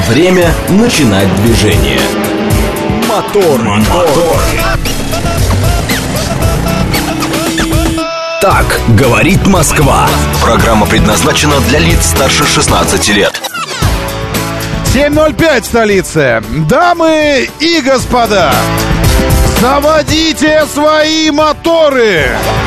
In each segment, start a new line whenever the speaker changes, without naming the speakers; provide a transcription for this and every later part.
Время начинать движение. Мотор. Так говорит Москва. Программа предназначена для лиц старше 16 лет.
7:05 в столице. Дамы и господа, заводите свои моторы.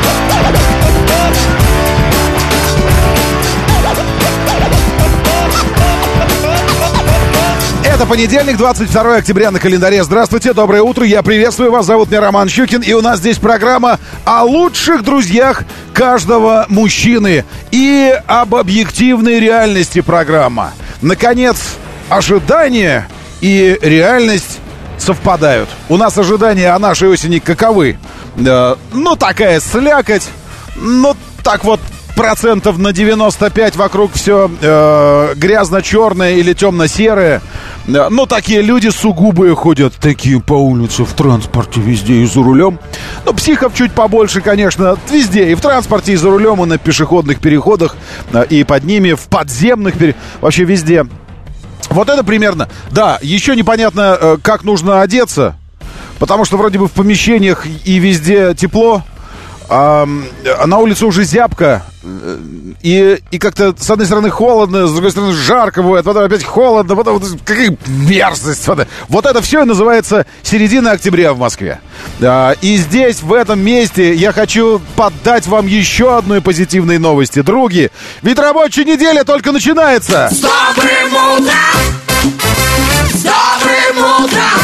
Это понедельник, 22 октября на календаре. Здравствуйте, доброе утро, я приветствую вас. Зовут меня Роман Щукин, и у нас здесь программа о лучших друзьях каждого мужчины и об объективной реальности программа. Наконец, ожидания и реальность совпадают. У нас ожидания о нашей осени каковы? Ну, такая слякоть, ну, так вот, процентов на 95 вокруг все грязно-черное или темно-серое. Ну, такие люди сугубые ходят, такие по улице, в транспорте, везде и за рулем. Ну, психов чуть побольше, конечно, везде. И в транспорте, и за рулем, и на пешеходных переходах, и под ними, в подземных вообще везде. Вот это примерно. Да, еще непонятно, как нужно одеться, потому что вроде бы в помещениях и везде тепло, а на улице уже зябко, и как-то с одной стороны холодно, с другой стороны жарко бывает, потом опять холодно, потом какая мерзость. Вот это все называется середина октября в Москве. И здесь, в этом месте, я хочу поддать вам еще одной позитивной новости. Други, ведь рабочая неделя только начинается.
С добрым утром! С добрым утром!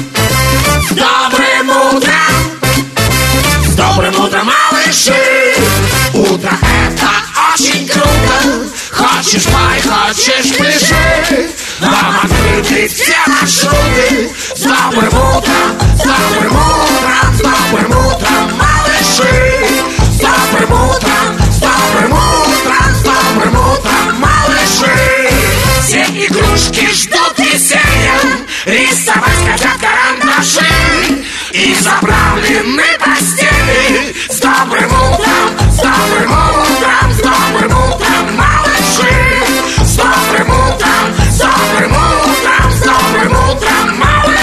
С добрым утром! С добрым утром, малыши! Утро это очень круто. Хочешь пой, хочешь пляши. Вам открыты все маршруты. С добрым утром, с добрым утром, с добрым утром, малыши. С добрым утром, с добрым утром, с добрым утром, малыши. Все игрушки ждут веселья. Рисовать хотят карандаши. И заправлены постели. С добрым утром, с добрым утром, с добрым утром, малыши. С добрым утром, с добрым утром, с добрым утром,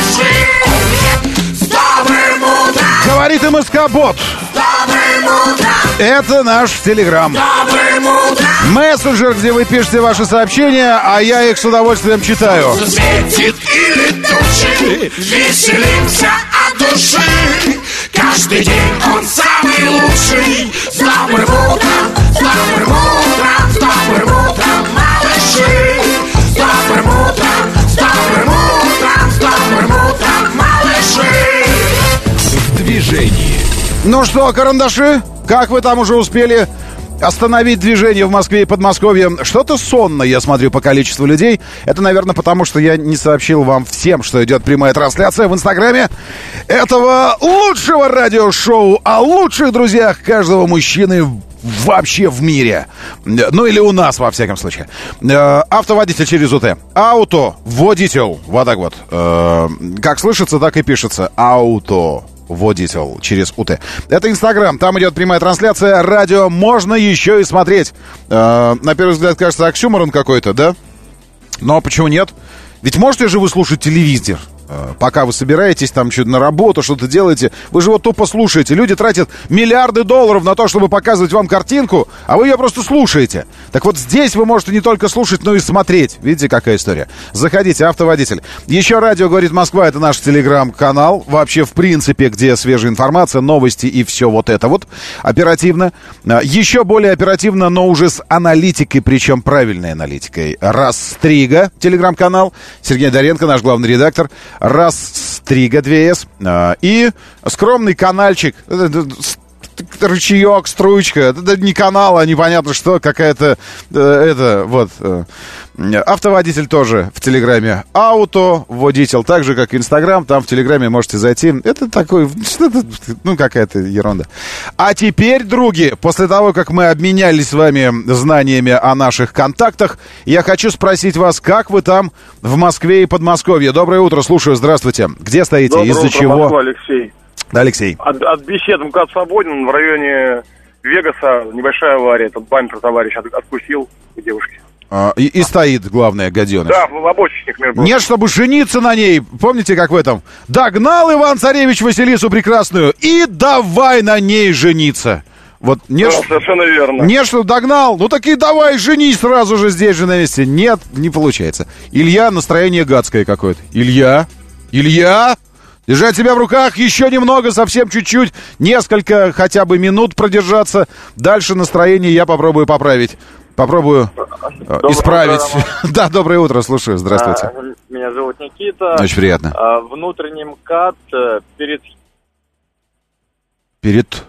малыши. С добрым утром.
Говорит МСК-бот.
С добрым утром.
Это наш Телеграм.
Добрым утром.
Мессенджер, где вы пишете ваши сообщения, а я их с удовольствием читаю.
Светит или тучи, веселимся от души. Каждый день он самый лучший. С добрым утром, с добрым утром, с добрым утром, малыши. С добрым утром, с добрым утром, с добрым утром, малыши.
В движении.
Ну что, карандаши, как вы там уже успели остановить движение в Москве и Подмосковье? Что-то сонно, я смотрю, по количеству людей. Это, наверное, потому что я не сообщил вам всем, что идет прямая трансляция в Инстаграме этого лучшего радиошоу о лучших друзьях каждого мужчины вообще в мире. Ну или у нас, во всяком случае. Автоводитель через УТ. Ауто-водитель. Вот так вот. Как слышится, так и пишется. Ауто-водитель через УТ. Это Инстаграм, там идет прямая трансляция. Радио можно еще и смотреть. На первый взгляд кажется оксюморон какой-то, да? Но почему нет? Ведь можете же вы слушать телевизор, пока вы собираетесь там что-то на работу, что-то делаете. Вы же его тупо слушаете. Люди тратят миллиарды долларов на то, чтобы показывать вам картинку, а вы ее просто слушаете. Так вот здесь вы можете не только слушать, но и смотреть. Видите, какая история? Заходите, автоводитель. Еще радио «Говорит Москва» — это наш телеграм-канал. Вообще, в принципе, где свежая информация, новости и все вот это вот. Оперативно. Еще более оперативно, но уже с аналитикой, причем правильной аналитикой. Растрига, телеграм-канал. Сергей Доренко, наш главный редактор. Растрига 2С. И скромный канальчик, ручеек, струечка. Это не канал, а непонятно что, какая-то автоводитель тоже в Телеграме. Ауто-водитель, так же, как Инстаграм, там в Телеграме можете зайти. Это такой, что-то, какая-то ерунда. А теперь, други, после того, как мы обменялись с вами знаниями о наших контактах, я хочу спросить вас, как вы там в Москве и Подмосковье? Доброе утро, слушаю, здравствуйте. Где стоите?
Доброе
Из-за
утро,
чего?
Москва, Алексей.
Да, Алексей.
От беседы МКАД Свободин в районе Вегаса небольшая авария. Этот бампер товарищ откусил у девушки.
И стоит, главное, гаденыш.
Да, лобочечник, между прочим.
Нет, чтобы жениться на ней. Помните, как в этом? Догнал Иван-царевич Василису прекрасную и давай на ней жениться. Вот нет,
Да, совершенно верно.
нет, что догнал. Ну так и давай женись сразу же здесь же на месте. Нет, не получается. Илья, настроение гадское какое-то. Илья, держать себя в руках еще немного, совсем чуть-чуть, несколько хотя бы минут продержаться. Дальше настроение я попробую поправить. Попробую исправить.
Утро,
да, доброе утро, слушаю, здравствуйте.
Меня зовут Никита.
Очень приятно.
Внутренний МКАД
Перед...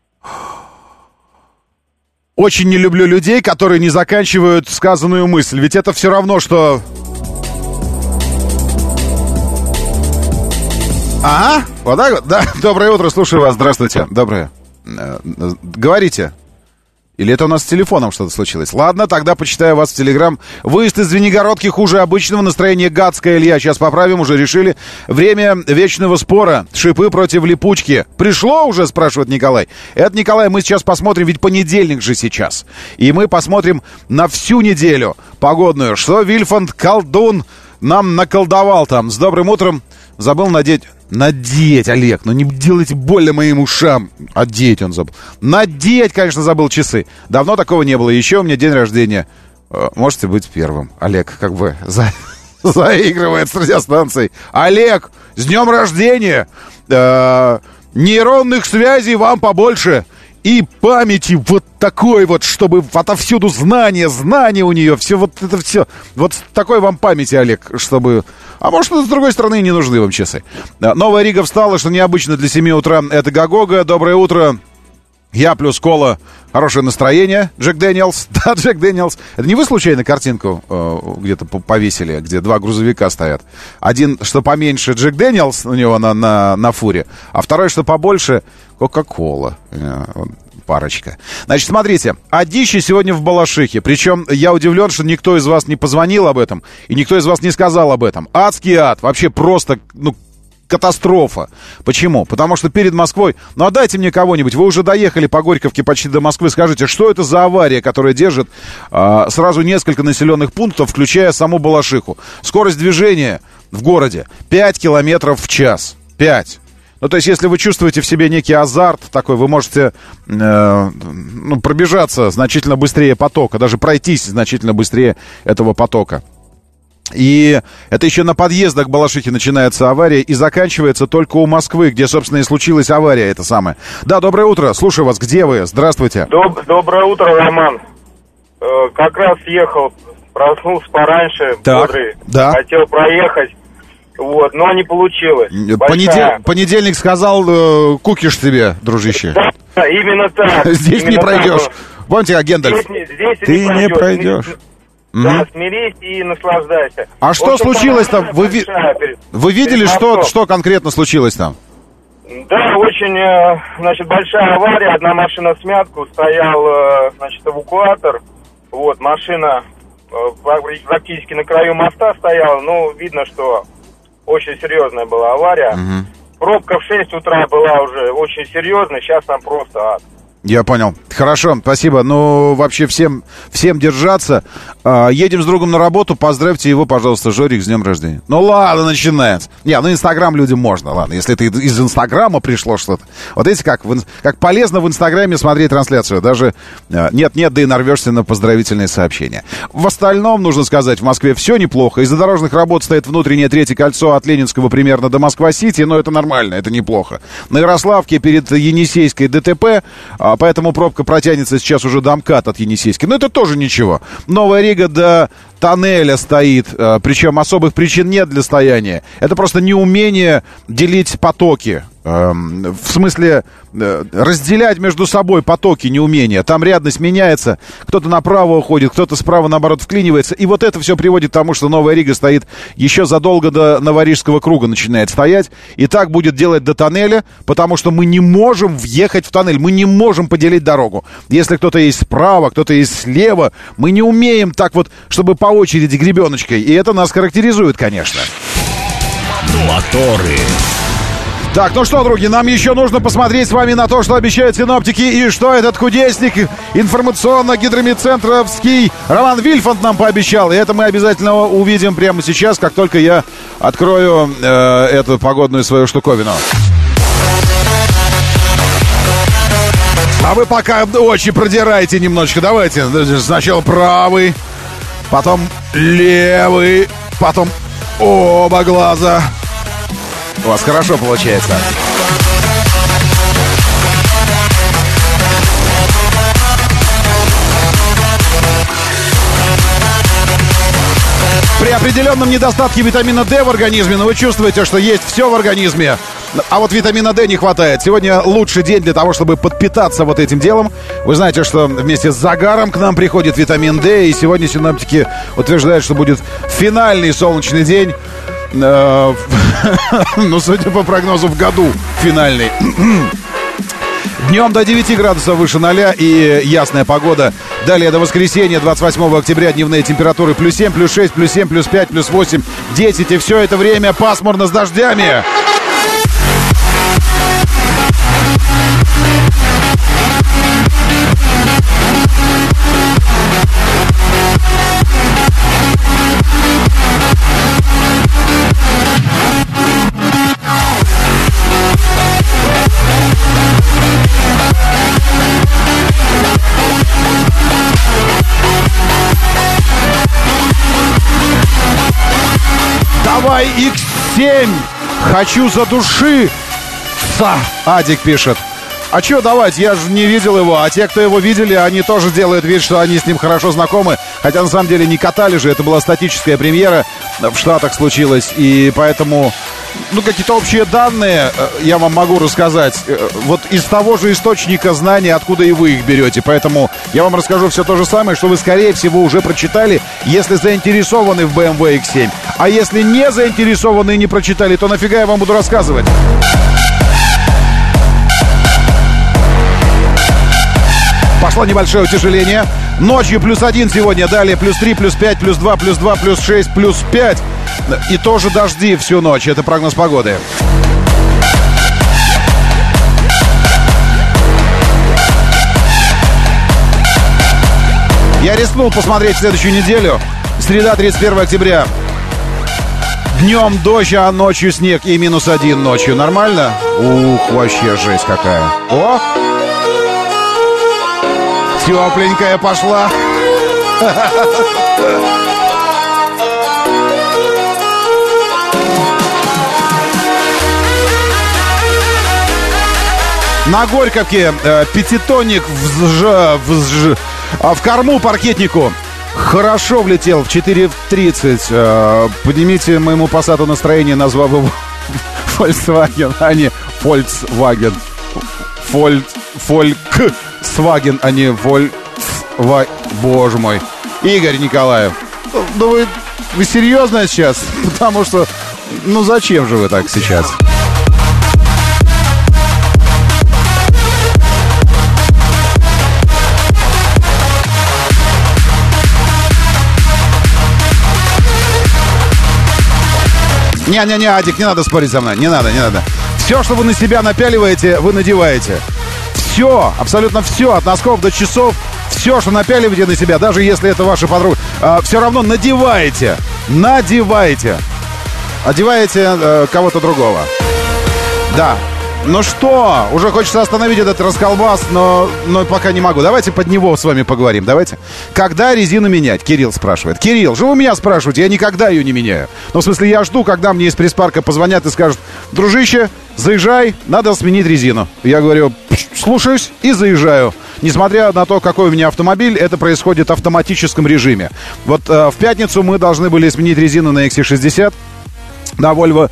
Очень не люблю людей, которые не заканчивают сказанную мысль. Ведь это все равно, что... Вот так вот? Да, доброе утро, слушаю вас, здравствуйте. Доброе. Говорите. Или это у нас с телефоном что-то случилось? Ладно, тогда почитаю вас в Телеграм. Выезд из Звенигородки хуже обычного. Настроение гадское, Илья. Сейчас поправим, уже решили. Время вечного спора. Шипы против липучки. Пришло уже, спрашивает Николай. Это, Николай, мы сейчас посмотрим, ведь понедельник же сейчас. И мы посмотрим на всю неделю погодную. Что Вильфанд колдун нам наколдовал там. С добрым утром. Забыл надеть, Олег, ну не делайте больно моим ушам. Одеть он забыл. Надеть, конечно, забыл часы. Давно такого не было. Еще у меня день рождения. Можете быть первым. Олег как бы заигрывает с радиостанцией. Олег, с днем рождения! Нейронных связей вам побольше. И памяти вот такой вот, чтобы отовсюду знания у нее, все вот это все. Вот такой вам памяти, Олег, чтобы... А может, с другой стороны, не нужны вам часы. Новая Рига встала, что необычно для 7 утра. Это Гагога. Доброе утро. Я плюс кола. Хорошее настроение. Джек Дэниелс. Да, Джек Дэниелс. Это не вы случайно картинку где-то повесили, где два грузовика стоят? Один, что поменьше, Джек Дэниелс у него на фуре, а второй, что побольше, Кока-кола. Парочка. Значит, смотрите, одище сегодня в Балашихе. Причем я удивлен, что никто из вас не позвонил об этом, и никто из вас не сказал об этом. Адский ад. Вообще просто, катастрофа. Почему? Потому что перед Москвой... отдайте мне кого-нибудь. Вы уже доехали по Горьковке почти до Москвы. Скажите, что это за авария, которая держит сразу несколько населенных пунктов, включая саму Балашиху? Скорость движения в городе 5 километров в час. 5. То есть, если вы чувствуете в себе некий азарт такой, вы можете пробежаться значительно быстрее потока, даже пройтись значительно быстрее этого потока. И это еще на подъездах к Балашихе начинается авария и заканчивается только у Москвы, где, собственно, и случилась авария эта самая. Да, доброе утро, слушаю вас, где вы? Здравствуйте.
Доброе утро, Роман. Как раз ехал, проснулся пораньше, бодрый,
да.
Хотел проехать. Но не получилось.
Понедельник сказал, кукиш тебе, дружище.
Да, именно так.
Здесь не пройдешь. Помните, как Гендальф?
Здесь
ты не пройдешь.
Да, смирись и наслаждайся.
А что случилось там? Вы видели, что конкретно случилось там?
Да, очень, большая авария. Одна машина в смятку, стоял, эвакуатор. Машина практически на краю моста стояла. Видно, что очень серьезная была авария. Пробка в 6 утра была уже очень серьезная, сейчас там просто ад.
Я понял. Хорошо, спасибо. Вообще всем держаться. Едем с другом на работу. Поздравьте его, пожалуйста, Жорик, с днем рождения. Ладно, начинается. Инстаграм людям можно, ладно. Если это из Инстаграма пришло что-то. Вот видите, как полезно в Инстаграме смотреть трансляцию. Даже нет-нет, да и нарвешься на поздравительные сообщения. В остальном, нужно сказать, в Москве все неплохо. Из-за дорожных работ стоит внутреннее третье кольцо от Ленинского примерно до Москва-Сити, но это нормально, это неплохо. На Ярославке перед Енисейской ДТП, поэтому пробка протянется сейчас уже до МКАД от Енисейской. Но это тоже ничего. Новая Рига до тоннеля стоит, причем особых причин нет для стояния. Это просто неумение делить потоки. В смысле, разделять между собой потоки, неумение. Там рядность меняется, кто-то направо уходит, кто-то справа, наоборот, вклинивается. И вот это все приводит к тому, что Новая Рига стоит еще задолго до Новорижского круга начинает стоять. И так будет делать до тоннеля, потому что мы не можем въехать в тоннель, мы не можем поделить дорогу. Если кто-то есть справа, кто-то есть слева, мы не умеем так вот, чтобы по очереди гребеночкой. И это нас характеризует, конечно.
Моторы.
Так, ну что, други, нам еще нужно посмотреть с вами на то, что обещают синоптики, и что этот кудесник информационно-гидромедцентровский Роман Вильфанд нам пообещал. И это мы обязательно увидим прямо сейчас, как только я открою эту погодную свою штуковину. А вы пока очи продирайте немножечко. Давайте. Сначала правый, потом левый, потом оба глаза. У вас хорошо получается. При определенном недостатке витамина D в организме, но вы чувствуете, что есть все в организме, а вот витамина D не хватает. Сегодня лучший день для того, чтобы подпитаться вот этим делом. Вы знаете, что вместе с загаром к нам приходит витамин D, и сегодня синоптики утверждают, что будет финальный солнечный день. Ну, судя по прогнозу, в году финальный. Днем до 9 градусов выше 0 и ясная погода. Далее до воскресенья, 28 октября, дневные температуры +7, +6, +7, +5, +8, 10. И все это время пасмурно с дождями. Давай X7, хочу задуши. Адик пишет. А чё давать, я же не видел его. А те, кто его видели, они тоже делают вид, что они с ним хорошо знакомы. Хотя на самом деле не катали же. Это была статическая премьера, в Штатах случилась. И поэтому, ну, какие-то общие данные я вам могу рассказать. Вот из того же источника знаний, откуда и вы их берете. Поэтому я вам расскажу все то же самое, что вы, скорее всего, уже прочитали, если заинтересованы в BMW X7. А если не заинтересованы и не прочитали, то нафига я вам буду рассказывать? Пошло небольшое утяжеление. Ночью +1 сегодня, далее +3, +5, +2, +2, +6, +5. И тоже дожди всю ночь. Это прогноз погоды. Я рискнул посмотреть следующую неделю. Среда, 31 октября. Днем дождь, а ночью снег и -1 ночью. Нормально? Ух, вообще жесть какая. О! Тепленькая пошла. На Горьковке пятитонник в корму паркетнику. Хорошо влетел в 4:30. Поднимите моему Пассату настроение, назвав его Volkswagen, а не Volkswagen. Volkswagen, а не Volkswagen. Боже мой. Игорь Николаев. Ну вы серьезно сейчас? Потому что, ну зачем же вы так сейчас? Не-не-не, Адик, не надо спорить со мной. Не надо. Все, что вы на себя напяливаете, вы надеваете. Все, абсолютно все, от носков до часов. Все, что напяливаете на себя, даже если это ваша подруга, все равно надеваете. Одеваете кого-то другого. Да. Ну что, уже хочется остановить этот расколбас, но пока не могу. Давайте под него с вами поговорим, давайте. Когда резину менять? Кирилл спрашивает. Кирилл, же вы меня спрашиваете, я никогда ее не меняю. Ну, в смысле, я жду, когда мне из пресс-парка позвонят и скажут: дружище, заезжай, надо сменить резину. Я говорю: слушаюсь, и заезжаю. Несмотря на то, какой у меня автомобиль, это происходит в автоматическом режиме. Вот в пятницу мы должны были сменить резину на XC60. На Volvo,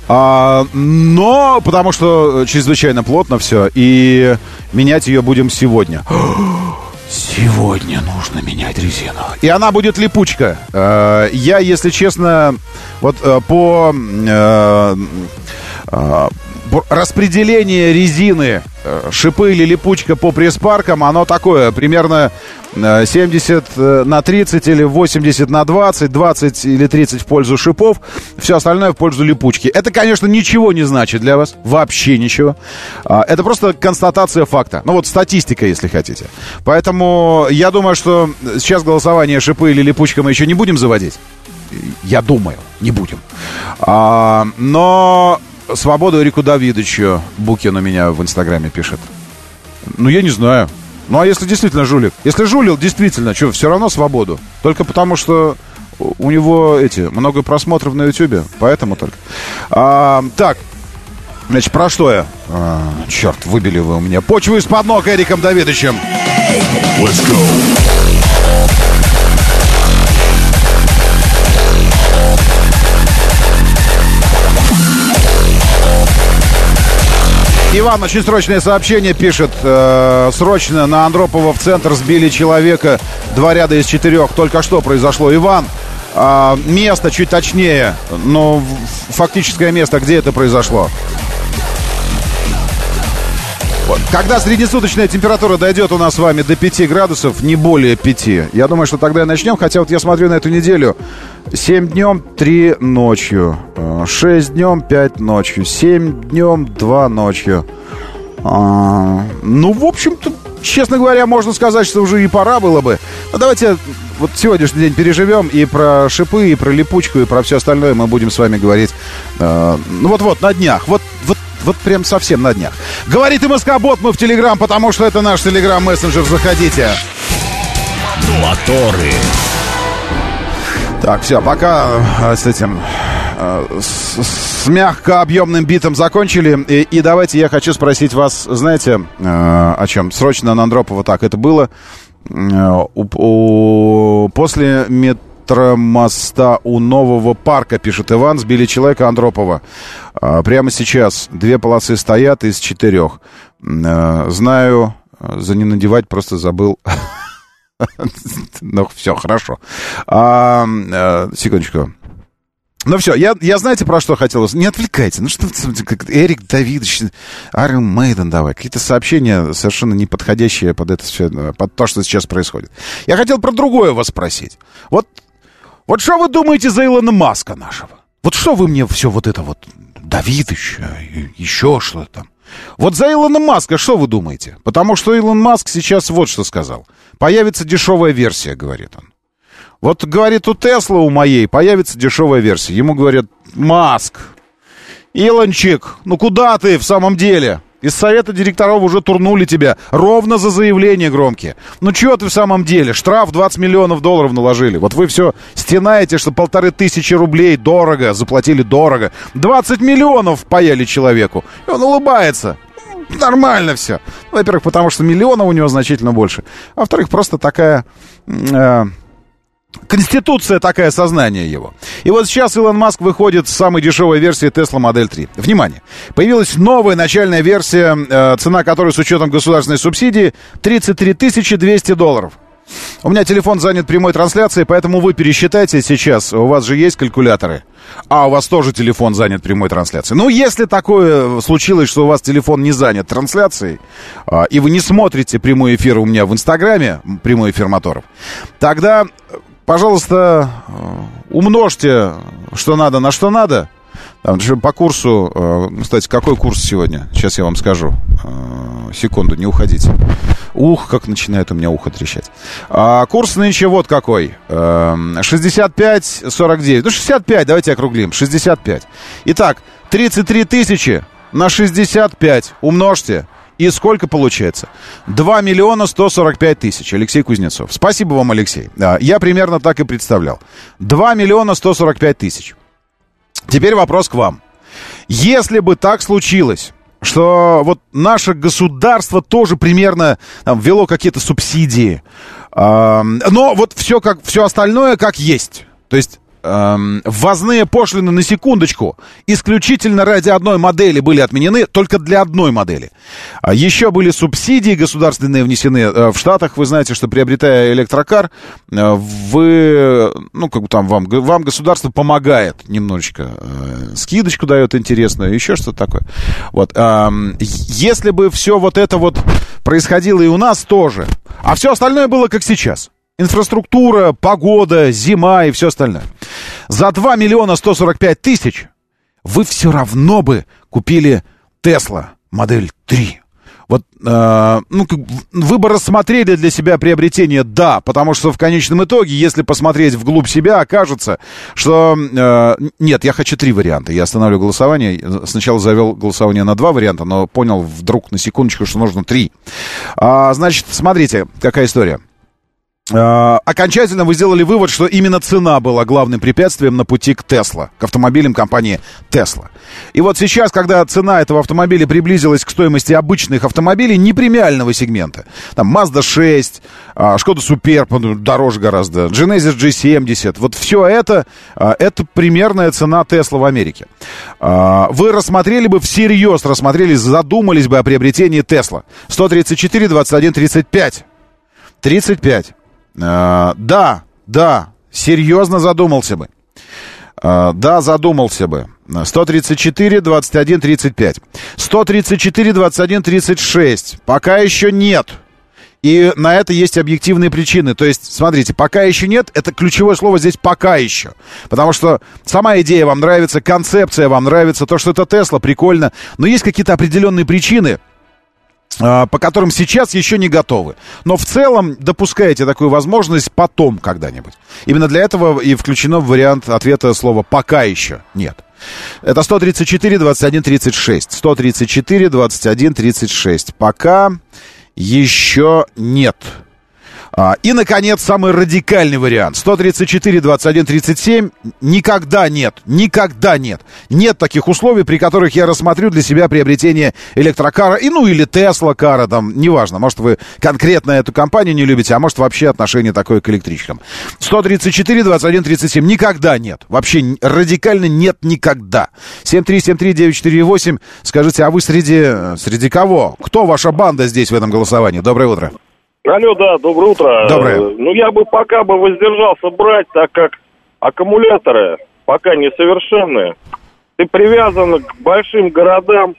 но потому что чрезвычайно плотно все, и менять ее будем сегодня. Сегодня нужно менять резину. И она будет липучка. Я, если честно, вот по распределение резины, шипы или липучка по пресс-паркам, оно такое, примерно 70 на 30 или 80 на 20, 20 или 30 в пользу шипов, все остальное в пользу липучки. Это, конечно, ничего не значит для вас, вообще ничего. Это просто констатация факта. Ну вот статистика, если хотите. Поэтому я думаю, что сейчас голосование шипы или липучка мы еще не будем заводить. Я думаю, не будем. Но свободу Эрику Давидовичу Букин у меня в Инстаграме пишет. Ну, я не знаю. Ну, а если действительно жулик? Если жулил, действительно, что, все равно свободу. Только потому, что у него много просмотров на Ютубе. Поэтому только. Так, значит, про что я? Черт, выбили вы у меня почву из-под ног Эриком Давидовичем.
Let's go.
Иван очень срочное сообщение пишет. Срочно на Андропова в центр сбили человека. 2 ряда из 4. Только что произошло. Иван, место чуть точнее. Но фактическое место, где это произошло? Когда среднесуточная температура дойдет у нас с вами до 5 градусов, не более 5, я думаю, что тогда и начнем. Хотя вот я смотрю на эту неделю. 7 днем, 3 ночью. 6 днем, 5 ночью. 7 днем, 2 ночью. Ну, в общем-то, честно говоря, можно сказать, что уже и пора было бы. Но давайте вот сегодняшний день переживем. И про шипы, и про липучку, и про все остальное мы будем с вами говорить. Ну, вот-вот, на днях. Вот прям совсем на днях. Говорит МСК-бот, мы в Телеграм, потому что это наш Телеграм-мессенджер. Заходите.
Моторы.
Так, все, пока с этим... С мягко объемным битом закончили. И давайте я хочу спросить вас, знаете, о чем? Срочно на Андропова так это было. После метромоста у Нового парка, пишет Иван, сбили человека Андропова. Прямо сейчас 2 полосы стоят из 4. Знаю, за не надевать просто забыл. Ну, все, хорошо. Секундочку. Ну все, я знаете, про что хотел? Не отвлекайте. Ну что, как Эрик Давидович, Iron Maiden, давай. Какие-то сообщения совершенно не подходящие под это все, под то, что сейчас происходит. Я хотел про другое вас спросить. Вот что вы думаете за Илона Маска нашего? Вот что вы мне все вот это вот, Давидович, еще что-то там. Вот за Илона Маска что вы думаете? Потому что Илон Маск сейчас вот что сказал. Появится дешевая версия, говорит он. Вот, говорит, у Тесла, у моей, появится дешевая версия. Ему говорят: Маск, Илончик, ну куда ты в самом деле? Из совета директоров уже турнули тебя ровно за заявления громкие. Ну чего ты в самом деле? Штраф $20 миллионов наложили. Вот вы все стенаете, что 1500 рублей дорого, заплатили дорого. 20 миллионов паяли человеку. И он улыбается. Нормально все. Во-первых, потому что миллионов у него значительно больше. А во-вторых, просто такая... Конституция такая, сознание его. И вот сейчас Илон Маск выходит с самой дешевой версии Tesla Model 3. Внимание! Появилась новая начальная версия, цена которой с учетом государственной субсидии $33 200. У меня телефон занят прямой трансляцией, поэтому вы пересчитайте сейчас. У вас же есть калькуляторы. А у вас тоже телефон занят прямой трансляцией. Ну, если такое случилось, что у вас телефон не занят трансляцией, и вы не смотрите прямой эфир у меня в Инстаграме, прямой эфир моторов, тогда... Пожалуйста, умножьте, что надо, на что надо. Там, по курсу, кстати, какой курс сегодня? Сейчас я вам скажу. Секунду, не уходите. Как начинает у меня ухо трещать. Курс нынче вот какой. 65,49. Ну, 65, давайте округлим. 65. Итак, 33 тысячи на 65 умножьте. И сколько получается? 2 145 000. Алексей Кузнецов. Спасибо вам, Алексей. Я примерно так и представлял. 2 145 000. Теперь вопрос к вам. Если бы так случилось, что вот наше государство тоже примерно там, ввело какие-то субсидии, но вот все остальное как есть. То есть ввозные пошлины, на секундочку, исключительно ради одной модели были отменены, только для одной модели. Еще были субсидии государственные внесены. В Штатах, вы знаете, что приобретая электрокар, вы, ну, как бы там вам государство помогает немножечко, скидочку дает интересную, еще что-то такое. Вот. Если бы все вот это вот происходило и у нас тоже, а все остальное было как сейчас. Инфраструктура, погода, зима и все остальное. За 2 миллиона 145 тысяч вы все равно бы купили Tesla модель 3. Вот, вы бы рассмотрели для себя приобретение, да, потому что в конечном итоге, если посмотреть вглубь себя, окажется, что... нет, я хочу 3 варианта. Я остановлю голосование. Сначала завел голосование на 2 варианта, но понял вдруг на секундочку, что нужно 3. Значит, смотрите, какая история. Окончательно вы сделали вывод, что именно цена была главным препятствием на пути к Tesla, к автомобилям компании Tesla. И вот сейчас, когда цена этого автомобиля приблизилась к стоимости обычных автомобилей не премиального сегмента, там Mazda 6, Skoda Superb, дороже гораздо, Genesis G70, вот все это примерная цена Tesla в Америке. Вы рассмотрели бы, всерьез рассмотрели, задумались бы о приобретении Tesla. 134, 21, 35. 35. Да, серьезно задумался бы. Да, задумался бы. 134, 21, 35. 134, 21, 36. Пока еще нет. И на это есть объективные причины. То есть, смотрите, пока еще нет, это ключевое слово здесь «пока еще». Потому что сама идея вам нравится, концепция вам нравится, то, что это Tesla, прикольно. Но есть какие-то определенные причины, по которым сейчас еще не готовы. Но в целом допускаете такую возможность потом когда-нибудь. Именно для этого и включено в вариант ответа слово «пока еще нет». Это 134, 21, 36. 134, 21, 36. Пока еще нет. И, наконец, самый радикальный вариант. 134, 21, 37. Никогда нет. Никогда нет. Нет таких условий, при которых я рассмотрю для себя приобретение электрокара, или Тесла-кара, там, неважно. Может, вы конкретно эту компанию не любите, а может, вообще отношение такое к электричкам. 134, 21, 37. Никогда нет. Вообще радикально нет никогда. 7373948. Скажите, а вы среди кого? Кто ваша банда здесь в этом голосовании? Доброе утро.
Алло, да, доброе утро.
Доброе.
Я бы пока воздержался брать, так как аккумуляторы пока несовершенные. Ты привязан к большим городам,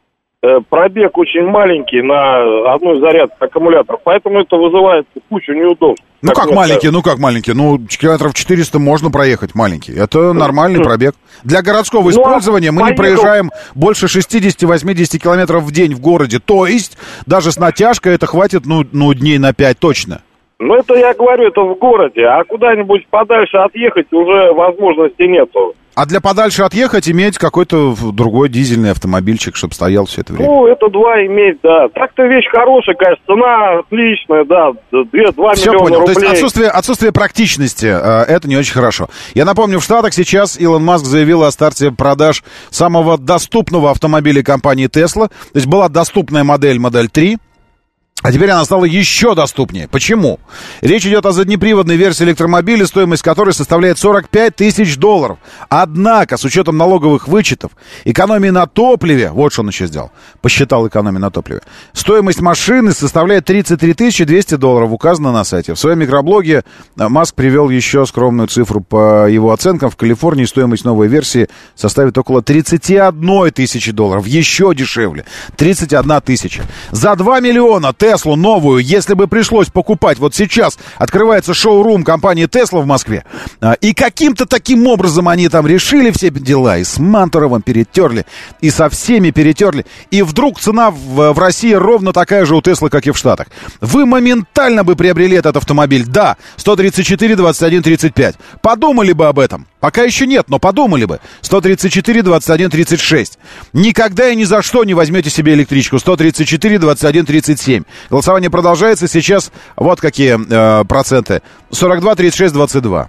пробег очень маленький на одной зарядке аккумуляторов, поэтому это вызывает кучу неудобств.
Как маленький? Километров 400 можно проехать маленький. Это нормальный пробег. Для городского использования мы не проезжаем больше 60-80 километров в день в городе. То есть, даже с натяжкой это хватит, дней на 5 точно.
Это я говорю, это в городе. А куда-нибудь подальше отъехать уже возможности нету.
А для подальше отъехать иметь какой-то другой дизельный автомобильчик, чтобы стоял все это время?
Это 2 иметь, да. Так-то вещь хорошая, конечно, цена отличная, да. 2
все
миллиона
понял.
рублей.
То есть отсутствие практичности, это не очень хорошо. Я напомню, в Штатах сейчас Илон Маск заявил о старте продаж самого доступного автомобиля компании Tesla. То есть была доступная модель 3. А теперь она стала еще доступнее. Почему? Речь идет о заднеприводной версии электромобиля, стоимость которой составляет $45 тысяч. Однако, с учетом налоговых вычетов, экономии на топливе, вот что он еще сделал, посчитал экономию на топливе, стоимость машины составляет $33 200, указано на сайте. В своем микроблоге Маск привел еще скромную цифру по его оценкам. В Калифорнии стоимость новой версии составит около $31 тысячи. Еще дешевле. 31 тысяча. За 2 миллиона Теслу новую, если бы пришлось покупать, вот сейчас открывается шоурум компании Tesla в Москве, и каким-то таким образом они там решили все дела, и с Мантуровым перетерли, и со всеми перетерли, и вдруг цена в России ровно такая же у Tesla, как и в Штатах. Вы моментально бы приобрели этот автомобиль, да, 134, 21, 35. Подумали бы об этом. Пока еще нет, но подумали бы. 134, 21, 36. Никогда и ни за что не возьмете себе электричку. 134, 21, 37. Голосование продолжается. Сейчас вот какие проценты. 42, 36, 22.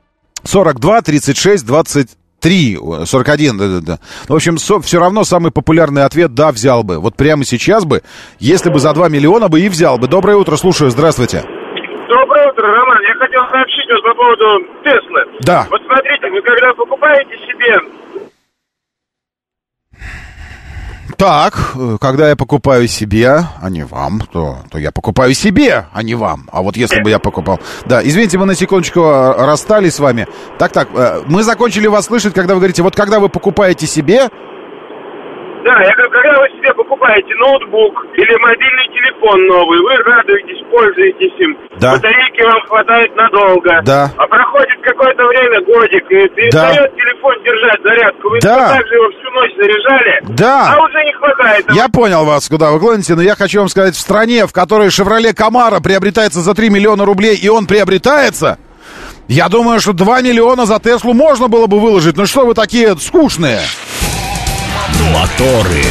42, 36, 23. 41, да. В общем, все равно самый популярный ответ «да, взял бы». Вот прямо сейчас бы, если бы за 2 миллиона бы и взял бы. Доброе утро, слушаю, здравствуйте.
Доброе
утро, Роман. Я хотел сообщить вот по поводу Теслы.
Да.
Вот смотрите, вы когда покупаете себе...
Так, когда я покупаю себе, а не вам, то я покупаю себе, а не вам. А вот если бы я покупал... Да, извините, мы на секундочку расстались с вами. Так, мы закончили вас слышать, когда вы говорите, вот когда вы покупаете себе...
Да, я говорю, когда вы себе покупаете ноутбук или мобильный телефон новый, вы радуетесь, пользуетесь им,
да.
Батарейки вам хватает надолго,
да.
А проходит какое-то время, годик, и перестает телефон держать зарядку, вы также его всю ночь заряжали, а уже не хватает.
Я понял вас, куда вы клоните, но я хочу вам сказать, в стране, в которой «Шевроле Камаро» приобретается за 3 миллиона рублей, и он приобретается, я думаю, что 2 миллиона за Теслу можно было бы выложить. Ну что вы такие скучные?
Моторы.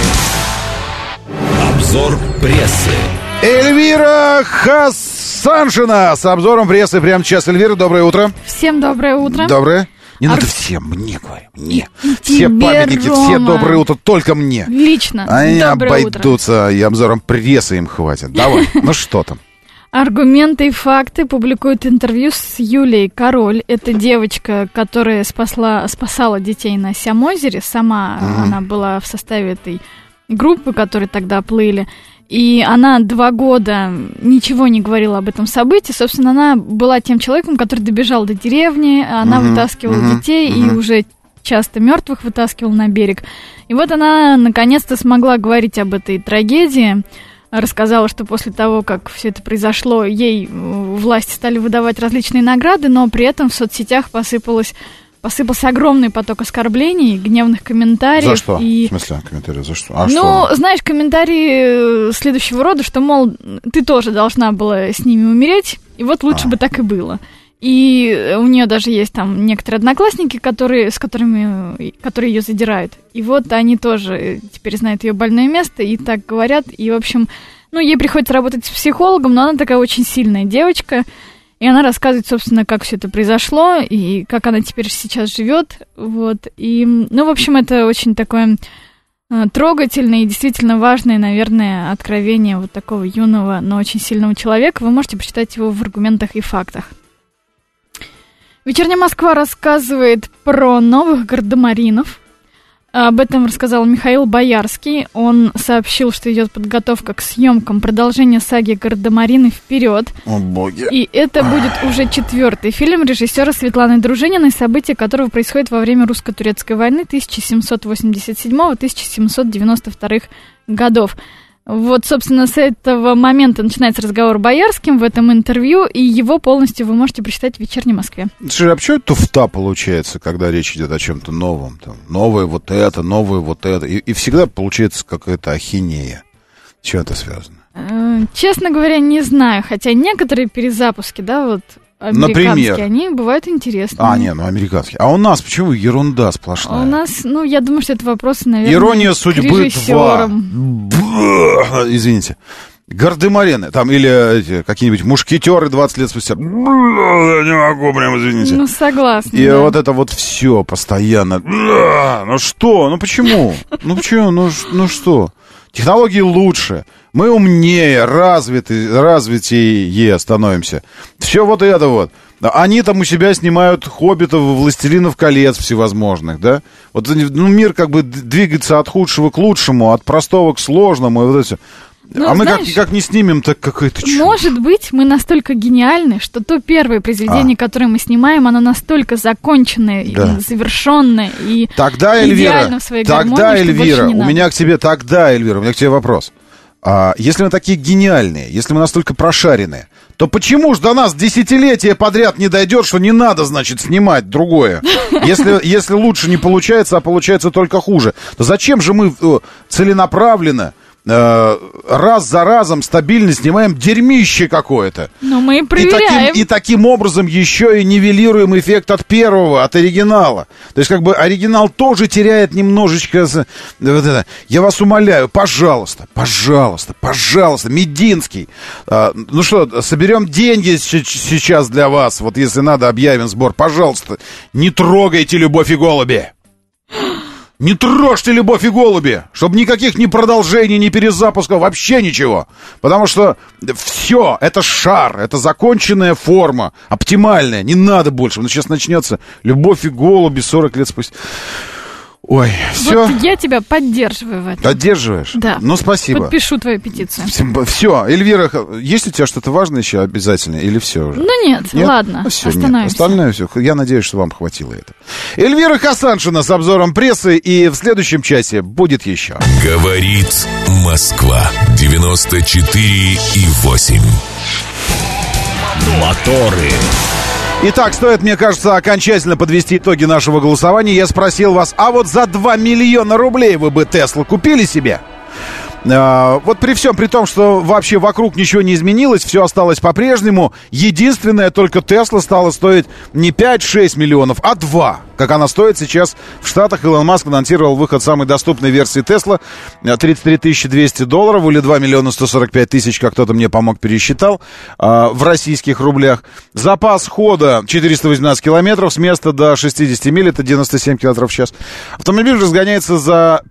Обзор прессы.
Эльвира Хасаншина с обзором прессы прямо сейчас. Эльвира, доброе утро.
Всем доброе утро.
Доброе. Не надо всем, мне говорю, мне. Все памятники, все доброе утро, только мне.
Лично.
Они
доброе
обойдутся, и обзором прессы им хватит. Давай, ну что там?
Аргументы и факты публикуют интервью с Юлией Король. Это девочка, которая спасала детей на Сямозере. Сама она была в составе этой группы, которые тогда плыли. И она 2 года ничего не говорила об этом событии. Собственно, она была тем человеком, который добежал до деревни. Она вытаскивала детей и уже часто мертвых вытаскивала на берег. И вот она наконец-то смогла говорить об этой трагедии. Рассказала, что после того, как все это произошло, ей власти стали выдавать различные награды, но при этом в соцсетях посыпался огромный поток оскорблений, гневных комментариев.
За что? В смысле комментарии? За что?
Знаешь, комментарии следующего рода, что, мол, ты тоже должна была с ними умереть, и вот лучше бы так и было. И у нее даже есть там некоторые одноклассники, которые ее задирают. И вот они тоже теперь знают ее больное место и так говорят. И, в общем, ей приходится работать с психологом, но она такая очень сильная девочка. И она рассказывает, собственно, как все это произошло и как она теперь сейчас живет. Вот. И, в общем, это очень такое трогательное и действительно важное, наверное, откровение вот такого юного, но очень сильного человека. Вы можете почитать его в аргументах и фактах. «Вечерняя Москва» рассказывает про новых гардемаринов. Об этом рассказал Михаил Боярский. Он сообщил, что идет подготовка к съемкам продолжения саги «Гардемарины. Вперед».
О, боги.
И это будет уже 4-й фильм режиссера Светланы Дружининой, события которого происходят во время русско-турецкой войны 1787-1792 годов. Вот, собственно, с этого момента начинается разговор Боярским в этом интервью, и его полностью вы можете прочитать в «Вечерней Москве».
Слушай, а почему это туфта получается, когда речь идет о чем-то новом? Там, новое вот это. И всегда получается какая-то ахинея. С чем это связано?
Честно говоря, не знаю. Хотя некоторые перезапуски, американские, например? Они бывают интересные.
Американские. А у нас почему ерунда сплошная?
У нас, я думаю, что это вопросы, наверное,
«Ирония судьбы 2». Извините. Гардемарины, там, или какие-нибудь мушкетеры 20 лет спустя. Не могу, прям, извините.
Согласна.
И вот это вот все постоянно. Почему? Что? Технологии лучше. Мы умнее, развитее становимся. Все вот это вот. Они там у себя снимают «Хоббитов», «Властелинов колец» всевозможных, да? Вот мир как бы двигается от худшего к лучшему, от простого к сложному, и вот это все. Мы как не снимем, так какая-то чушь.
Может быть, мы настолько гениальны, что то первое произведение, которое мы снимаем, оно настолько законченное, и завершенное, и идеально в своей гармонии, что больше не надо.
У меня к тебе вопрос. Если мы такие гениальные, если мы настолько прошаренные, то почему ж до нас десятилетия подряд не дойдет, что не надо, значит, снимать другое? Если лучше не получается, а получается только хуже, то зачем же мы целенаправленно раз за разом стабильно снимаем дерьмище какое-то?
Но мы проверяем.
И таким образом еще и нивелируем эффект от первого, от оригинала. То есть как бы оригинал тоже теряет немножечко... Вот это. Я вас умоляю, пожалуйста, Мединский. Соберем деньги сейчас для вас. Вот если надо, объявим сбор. Пожалуйста, не трогайте «Любовь и голуби». Не трожьте «Любовь и голуби», чтобы никаких ни продолжений, ни перезапусков, вообще ничего. Потому что все, это шар, это законченная форма, оптимальная, не надо больше. Сейчас начнется «Любовь и голуби» 40 лет спустя. Ой, все.
Вот я тебя поддерживаю в этом.
Поддерживаешь?
Да.
Ну, спасибо.
Подпишу твою петицию.
Все, Эльвира, есть у тебя что-то важное еще обязательно или все уже?
Ну нет? Ладно,
ну, все,
остановимся.
Нет. Остальное все. Я надеюсь, что вам хватило это. Эльвира Хасаншина с обзором прессы, и в следующем часе будет еще.
Говорит Москва 94,8. Моторы.
Итак, стоит, мне кажется, окончательно подвести итоги нашего голосования. Я спросил вас, а вот за 2 миллиона рублей вы бы Теслу купили себе? Вот при всем при том, что вообще вокруг ничего не изменилось, все осталось по-прежнему. Единственное, только Тесла стала стоить не 5-6 миллионов, а 2. Как она стоит сейчас в Штатах. Илон Маск анонсировал выход самой доступной версии Тесла. $33 200 или 2 миллиона 145 тысяч, как кто-то мне помог пересчитал, в российских рублях. Запас хода 418 километров, с места до 60 миль, это 97 километров в час. Автомобиль разгоняется за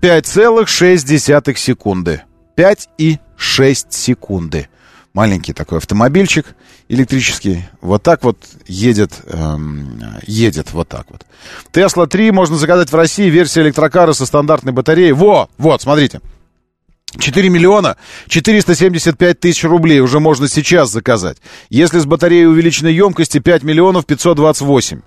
5,6 секунды. 5,6 секунды. Маленький такой автомобильчик электрический. Вот так вот едет вот так вот. Tesla 3 можно заказать в России. Версия электрокара со стандартной батареей. Вот, смотрите. 4 миллиона 475 тысяч рублей уже можно сейчас заказать. Если с батареей увеличенной емкости 5 миллионов 528.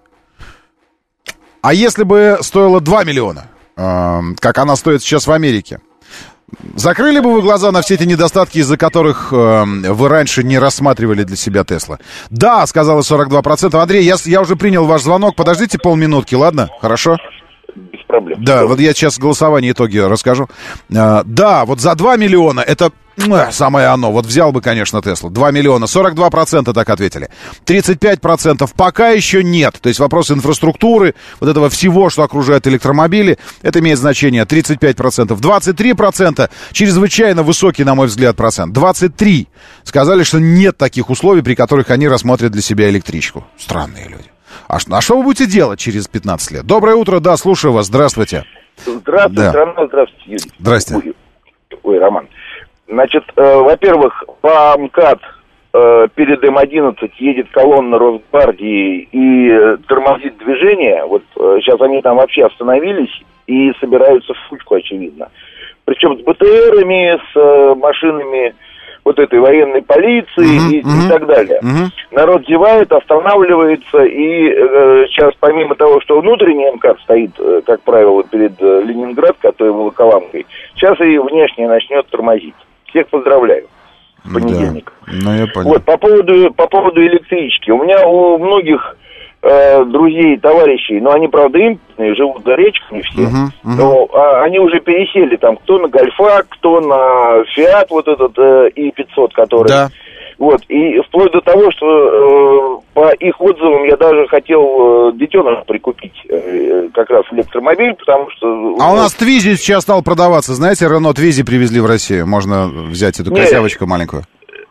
А если бы стоило 2 миллиона, как она стоит сейчас в Америке, закрыли бы вы глаза на все эти недостатки, из-за которых вы раньше не рассматривали для себя Тесла? Да, сказала 42%. Андрей, я уже принял ваш звонок. Подождите полминутки, ладно? Хорошо?
Без проблем.
Да, вот я сейчас голосование итоги расскажу. Да, вот за 2 миллиона это самое оно. Вот взял бы, конечно, Теслу. 2 миллиона. 42% так ответили. 35% пока еще нет. То есть вопрос инфраструктуры, вот этого всего, что окружает электромобили, это имеет значение. 35%. 23% чрезвычайно высокий, на мой взгляд, процент. 23% сказали, что нет таких условий, при которых они рассмотрят для себя электричку. Странные люди. А что вы будете делать через 15 лет? Доброе утро, да, слушаю вас, здравствуйте.
Здравствуйте,
да.
Здравствуйте, Юрий.
Здрасте.
Ой, Роман. Значит, во-первых, по МКАД перед М-11 едет колонна Росгвардии и тормозит движение. Вот сейчас они там вообще остановились и собираются в кучку, очевидно. Причем с БТРами, с машинами вот этой военной полиции и так далее. Народ зевает, останавливается, и сейчас помимо того, что внутренний МКАД стоит, как правило, перед Ленинградкой, а то и Волоколамкой, сейчас и внешне начнет тормозить. Всех поздравляю. С понедельника.
Да, ну я понял.
Вот, по поводу электрички. У меня у многих друзей, товарищей, но они, правда, импортные, живут за речками все, но они уже пересели там, кто на Гольфа, кто на Фиат, вот этот И-500, который... Да. Вот, и вплоть до того, что по их отзывам я даже хотел детеныша прикупить как раз электромобиль, потому что...
А у нас Твизи сейчас стал продаваться, знаете, Рено Твизи привезли в Россию, можно взять эту козявочку маленькую.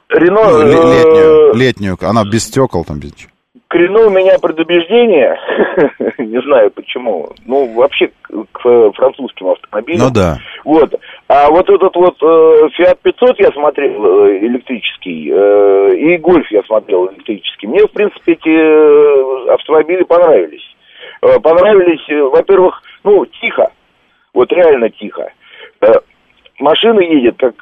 Рено...
Летнюю, она без стекол там, без ничего.
К Рено у меня предубеждение, не знаю почему, ну, вообще к французским автомобилям.
Ну да.
Вот. А вот этот вот Fiat 500 я смотрел электрический, и Гольф я смотрел электрический. Мне, в принципе, эти автомобили понравились. Понравились, во-первых, ну, тихо, вот реально тихо. Машина едет как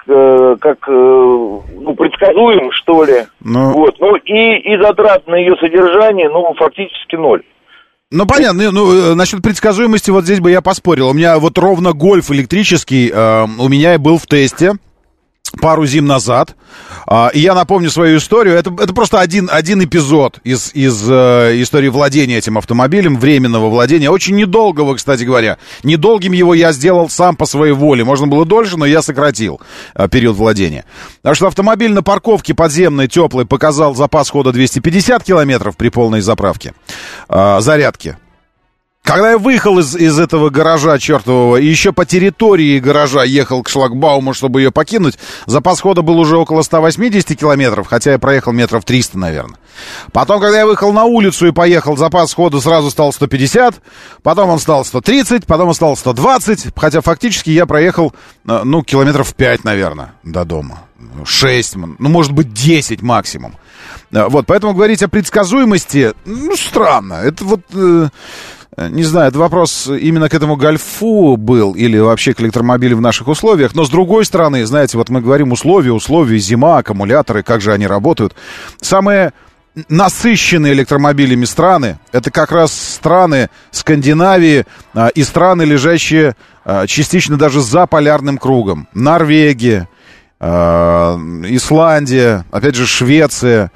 предсказуемо, что ли. Ну... Вот. Ну, и затрат на ее содержание, ну, фактически ноль.
Ну, понятно. Ну, насчет предсказуемости вот здесь бы я поспорил. У меня вот ровно Гольф электрический у меня и был в тесте пару зим назад. И я напомню свою историю. Это просто один эпизод из истории владения этим автомобилем, временного владения. Очень недолгого, кстати говоря. Недолгим его я сделал сам по своей воле. Можно было дольше, но я сократил период владения. Потому что автомобиль на парковке подземной, теплой, показал запас хода 250 километров при полной заправке, зарядке. Когда я выехал из этого гаража чертового, и еще по территории гаража ехал к шлагбауму, чтобы ее покинуть, запас хода был уже около 180 километров, хотя я проехал метров 300, наверное. Потом, когда я выехал на улицу и поехал, запас хода сразу стал 150, потом он стал 130, потом он стал 120, хотя фактически я проехал, километров 5, наверное, до дома. 6, может быть, 10 максимум. Вот, поэтому говорить о предсказуемости, странно. Это вот... Не знаю, это вопрос именно к этому Гольфу был или вообще к электромобилю в наших условиях. Но с другой стороны, знаете, вот мы говорим условия, зима, аккумуляторы, как же они работают. Самые насыщенные электромобилями страны — это как раз страны Скандинавии и страны, лежащие частично даже за полярным кругом. Норвегия, Исландия, опять же Швеция,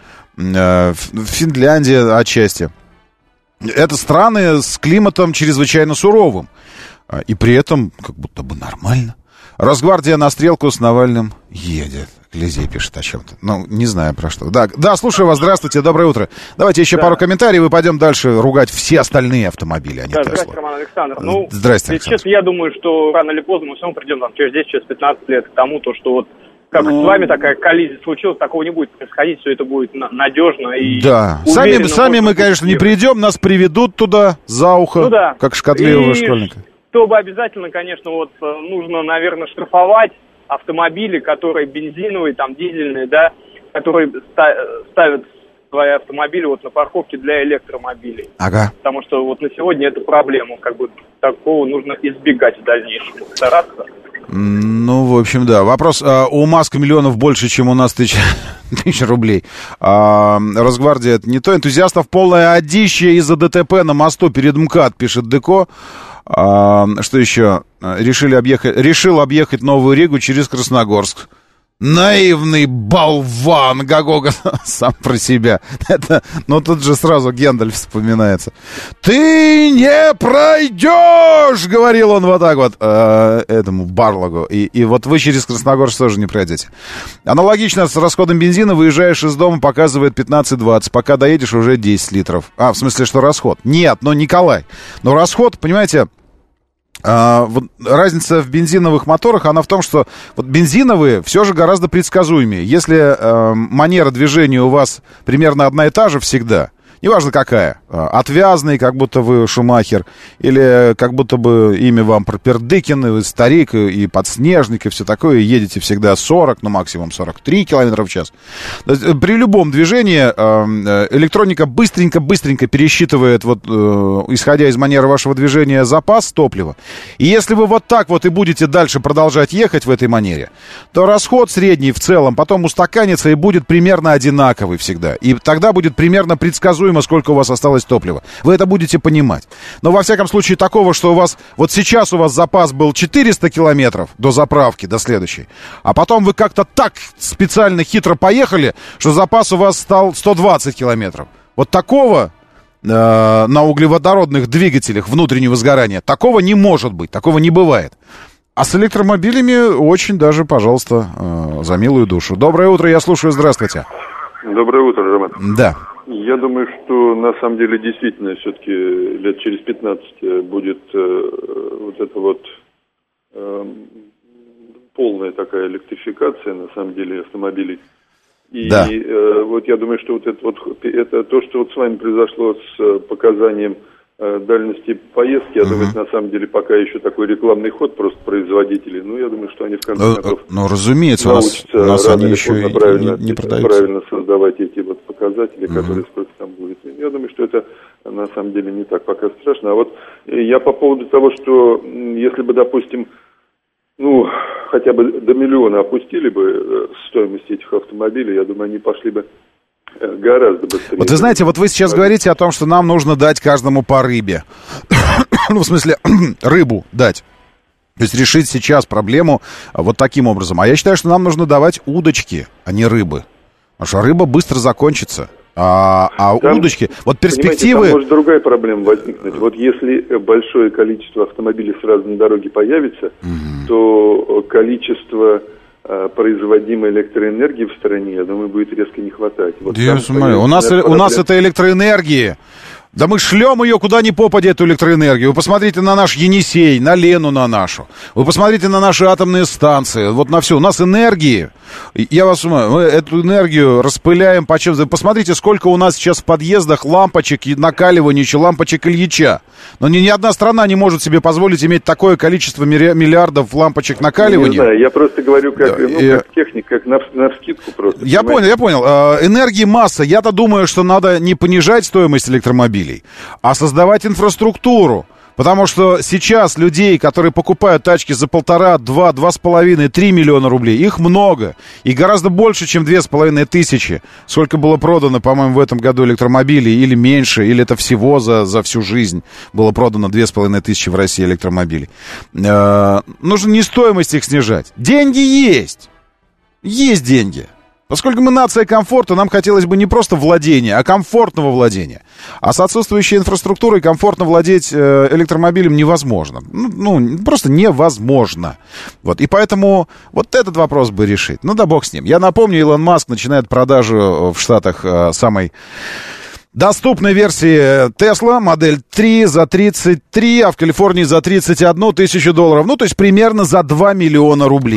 Финляндия отчасти. Это страны с климатом чрезвычайно суровым. И при этом как будто бы нормально. Росгвардия на стрелку с Навальным едет. Глизей пишет о чем-то. Не знаю про что. Да, слушаю вас. Здравствуйте, доброе утро. Давайте еще пару комментариев и пойдем дальше ругать все остальные автомобили, а не Теслу.
Здравствуйте, Роман Александр.
Здрасте, Александр.
Честно, я думаю, что рано или поздно мы все равно придем через 10, через 15 лет к тому, что вот как с вами такая коллизия случилась, такого не будет происходить, все это будет надежно и уверенно.
Сами мы, конечно, не придем, нас приведут туда за ухо, как шкодливого школьника.
Чтобы обязательно, конечно, нужно, наверное, штрафовать автомобили, которые бензиновые, дизельные, которые ставят свои автомобили на парковке для электромобилей.
Ага.
Потому что на сегодня это проблема, такого нужно избегать в дальнейшем, стараться.
В общем, да. Вопрос. У Маска миллионов больше, чем у нас тысяч рублей. Росгвардия — это не то. Энтузиастов полное одище из-за ДТП на мосту перед МКАД, пишет Деко. Что еще? Решил объехать Новую Ригу через Красногорск. Наивный болван, Гагога сам про себя. Тут же сразу Гендальф вспоминается. «Ты не пройдешь!» — говорил он вот так вот этому Барлагу. И вот вы через Красногорск тоже не пройдете. Аналогично с расходом бензина. Выезжаешь из дома, показывает 15-20. Пока доедешь, уже 10 литров. В смысле, что расход? Нет, Николай. Но расход, понимаете... разница в бензиновых моторах, она в том, что бензиновые все же гораздо предсказуемее. Если манера движения у вас примерно одна и та же всегда, неважно какая, отвязный, как будто вы Шумахер, или как будто бы имя вам Пропердыкин, и вы старик, и подснежник, и все такое, и едете всегда 40, максимум 43 км в час. При любом движении электроника быстренько пересчитывает, исходя из манеры вашего движения, запас топлива. И если вы вот так и будете дальше продолжать ехать в этой манере, то расход средний в целом потом устаканится и будет примерно одинаковый всегда. И тогда будет примерно предсказуемо, сколько у вас осталось топлива. Вы это будете понимать. Но во всяком случае такого, что у вас... сейчас у вас запас был 400 километров до заправки, до следующей. А потом вы как-то так специально хитро поехали, что запас у вас стал 120 километров. Такого на углеводородных двигателях внутреннего сгорания, такого не может быть, такого не бывает. А с электромобилями очень даже, пожалуйста, за милую душу. Доброе утро, я слушаю, здравствуйте.
Доброе утро, Роман.
Да.
Я думаю, что на самом деле действительно все-таки лет через 15 будет полная такая электрификация, на самом деле, автомобилей. И
да.
Я думаю, что это то, что с вами произошло с показанием дальности поездки, я думаю, на самом деле пока еще такой рекламный ход просто производителей. Я думаю, что они в конце концов
разумеется, у нас они еще не продаются.
Правильно создавать эти показатели, которые сколько там будет. Я думаю, что это на самом деле не так пока страшно. А я по поводу того, что если бы, допустим, хотя бы до миллиона опустили бы стоимость этих автомобилей, я думаю, они пошли бы гораздо быстрее.
Вы знаете, вы сейчас говорите о том, что нам нужно дать каждому по рыбе. В смысле, рыбу дать. То есть решить сейчас проблему таким образом. А я считаю, что нам нужно давать удочки, а не рыбы. Потому что рыба быстро закончится. А там, удочки... перспективы...
Там может другая проблема возникнуть. Если большое количество автомобилей сразу на дороге появится, то количество производимой электроэнергии в стране, я думаю, будет резко не хватать.
У нас это электроэнергии Да мы шлем ее куда ни попадя, эту электроэнергию. Вы посмотрите на наш Енисей, на Лену на нашу. Вы посмотрите на наши атомные станции. Вот на все. У нас энергии. Я вас умоляю, мы эту энергию распыляем почем. Посмотрите, сколько у нас сейчас в подъездах лампочек накаливания, еще лампочек Ильича. Но ни одна страна не может себе позволить иметь такое количество миллиардов лампочек накаливания.
Не знаю, я просто говорю как техник, как навскидку просто.
Я понял. Энергии масса. Я-то думаю, что надо не понижать стоимость электромобилей, а создавать инфраструктуру. Потому что сейчас людей, которые покупают тачки за 1,5, 2, 2,5, 3 миллиона рублей, их много. И гораздо больше, чем 2,5 тысячи. Сколько было продано, по-моему, в этом году электромобилей, или меньше, или это всего за всю жизнь было продано 2,5 тысячи в России электромобилей. Нужно не стоимость их снижать. Деньги есть. Есть деньги. Поскольку мы нация комфорта, нам хотелось бы не просто владения, а комфортного владения. А с отсутствующей инфраструктурой комфортно владеть электромобилем невозможно. Просто невозможно. Вот. И поэтому вот этот вопрос бы решить. Ну да бог с ним. Я напомню, Илон Маск начинает продажу в Штатах самой доступной версии Tesla, модель 3 за 33, а в Калифорнии за 31 тысячу долларов. Ну, то есть примерно за 2 миллиона рублей.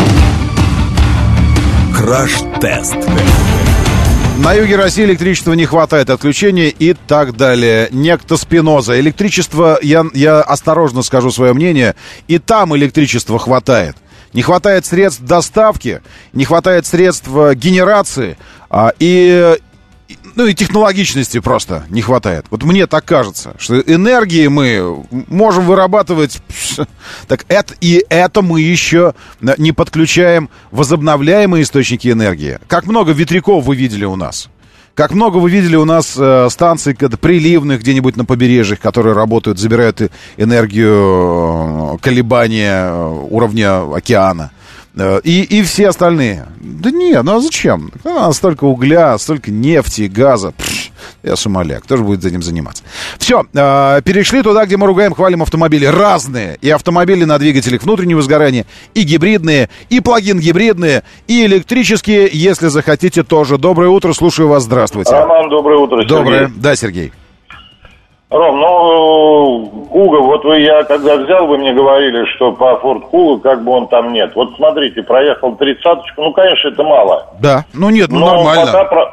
Краш-тест.
На юге России электричества не хватает, отключения и так далее. Некто Спиноза. Электричество, я осторожно скажу свое мнение, и там электричества хватает. Не хватает средств доставки, не хватает средств генерации и технологичности просто не хватает. Вот мне так кажется, что энергии мы можем вырабатывать, так это мы еще не подключаем возобновляемые источники энергии. Как много ветряков вы видели у нас? Как много вы видели у нас станций приливных где-нибудь на побережьях, которые работают, забирают энергию колебания уровня океана. И все остальные. Да не, ну а зачем? Столько угля, столько нефти, газа. Я с ума ляг. Кто же будет этим заниматься? Все, перешли туда, где мы ругаем, хвалим автомобили. Разные. И автомобили на двигателях внутреннего сгорания, и гибридные, и плагин-гибридные, и электрические, если захотите, тоже. Доброе утро, слушаю вас, здравствуйте.
Роман, доброе утро, Сергей.
Доброе, да, Сергей.
Ром, Куга, вот я когда взял, вы мне говорили, что по Форд Куга как бы он там нет. Вот смотрите, проехал 30-очку, конечно, это мало.
Да, нормально.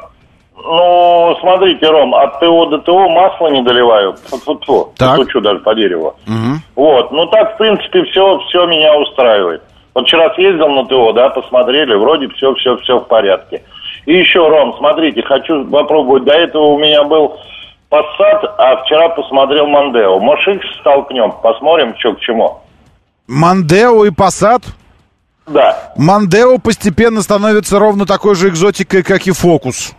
Смотрите, Ром, от ТО до ТО масло не доливаю. Стучу даже по дереву.
Угу.
Вот, так, в принципе, все меня устраивает. Вот вчера съездил на ТО, да, посмотрели, вроде все в порядке. И еще, Ром, смотрите, хочу попробовать, до этого у меня был Passat, а вчера посмотрел Mondeo. Может, их столкнем, посмотрим, что к чему.
Mondeo и Passat?
Да.
Mondeo постепенно становится ровно такой же экзотикой, как и Focus.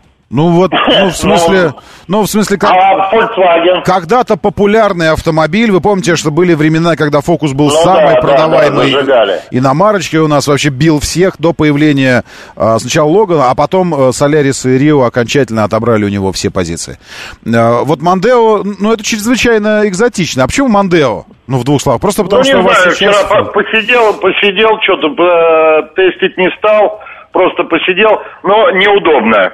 В смысле,
Volkswagen?
Когда-то популярный автомобиль, вы помните, что были времена, когда Focus был самый продаваемый иномарочкой у нас, вообще бил всех до появления сначала Логана, а потом Solaris и Rio окончательно отобрали у него все позиции. Вот Mondeo, это чрезвычайно экзотично. А почему Mondeo? В двух словах. Просто потому что у вас сейчас...
Вчера посидел, что-то тестить не стал. Просто посидел, но неудобно.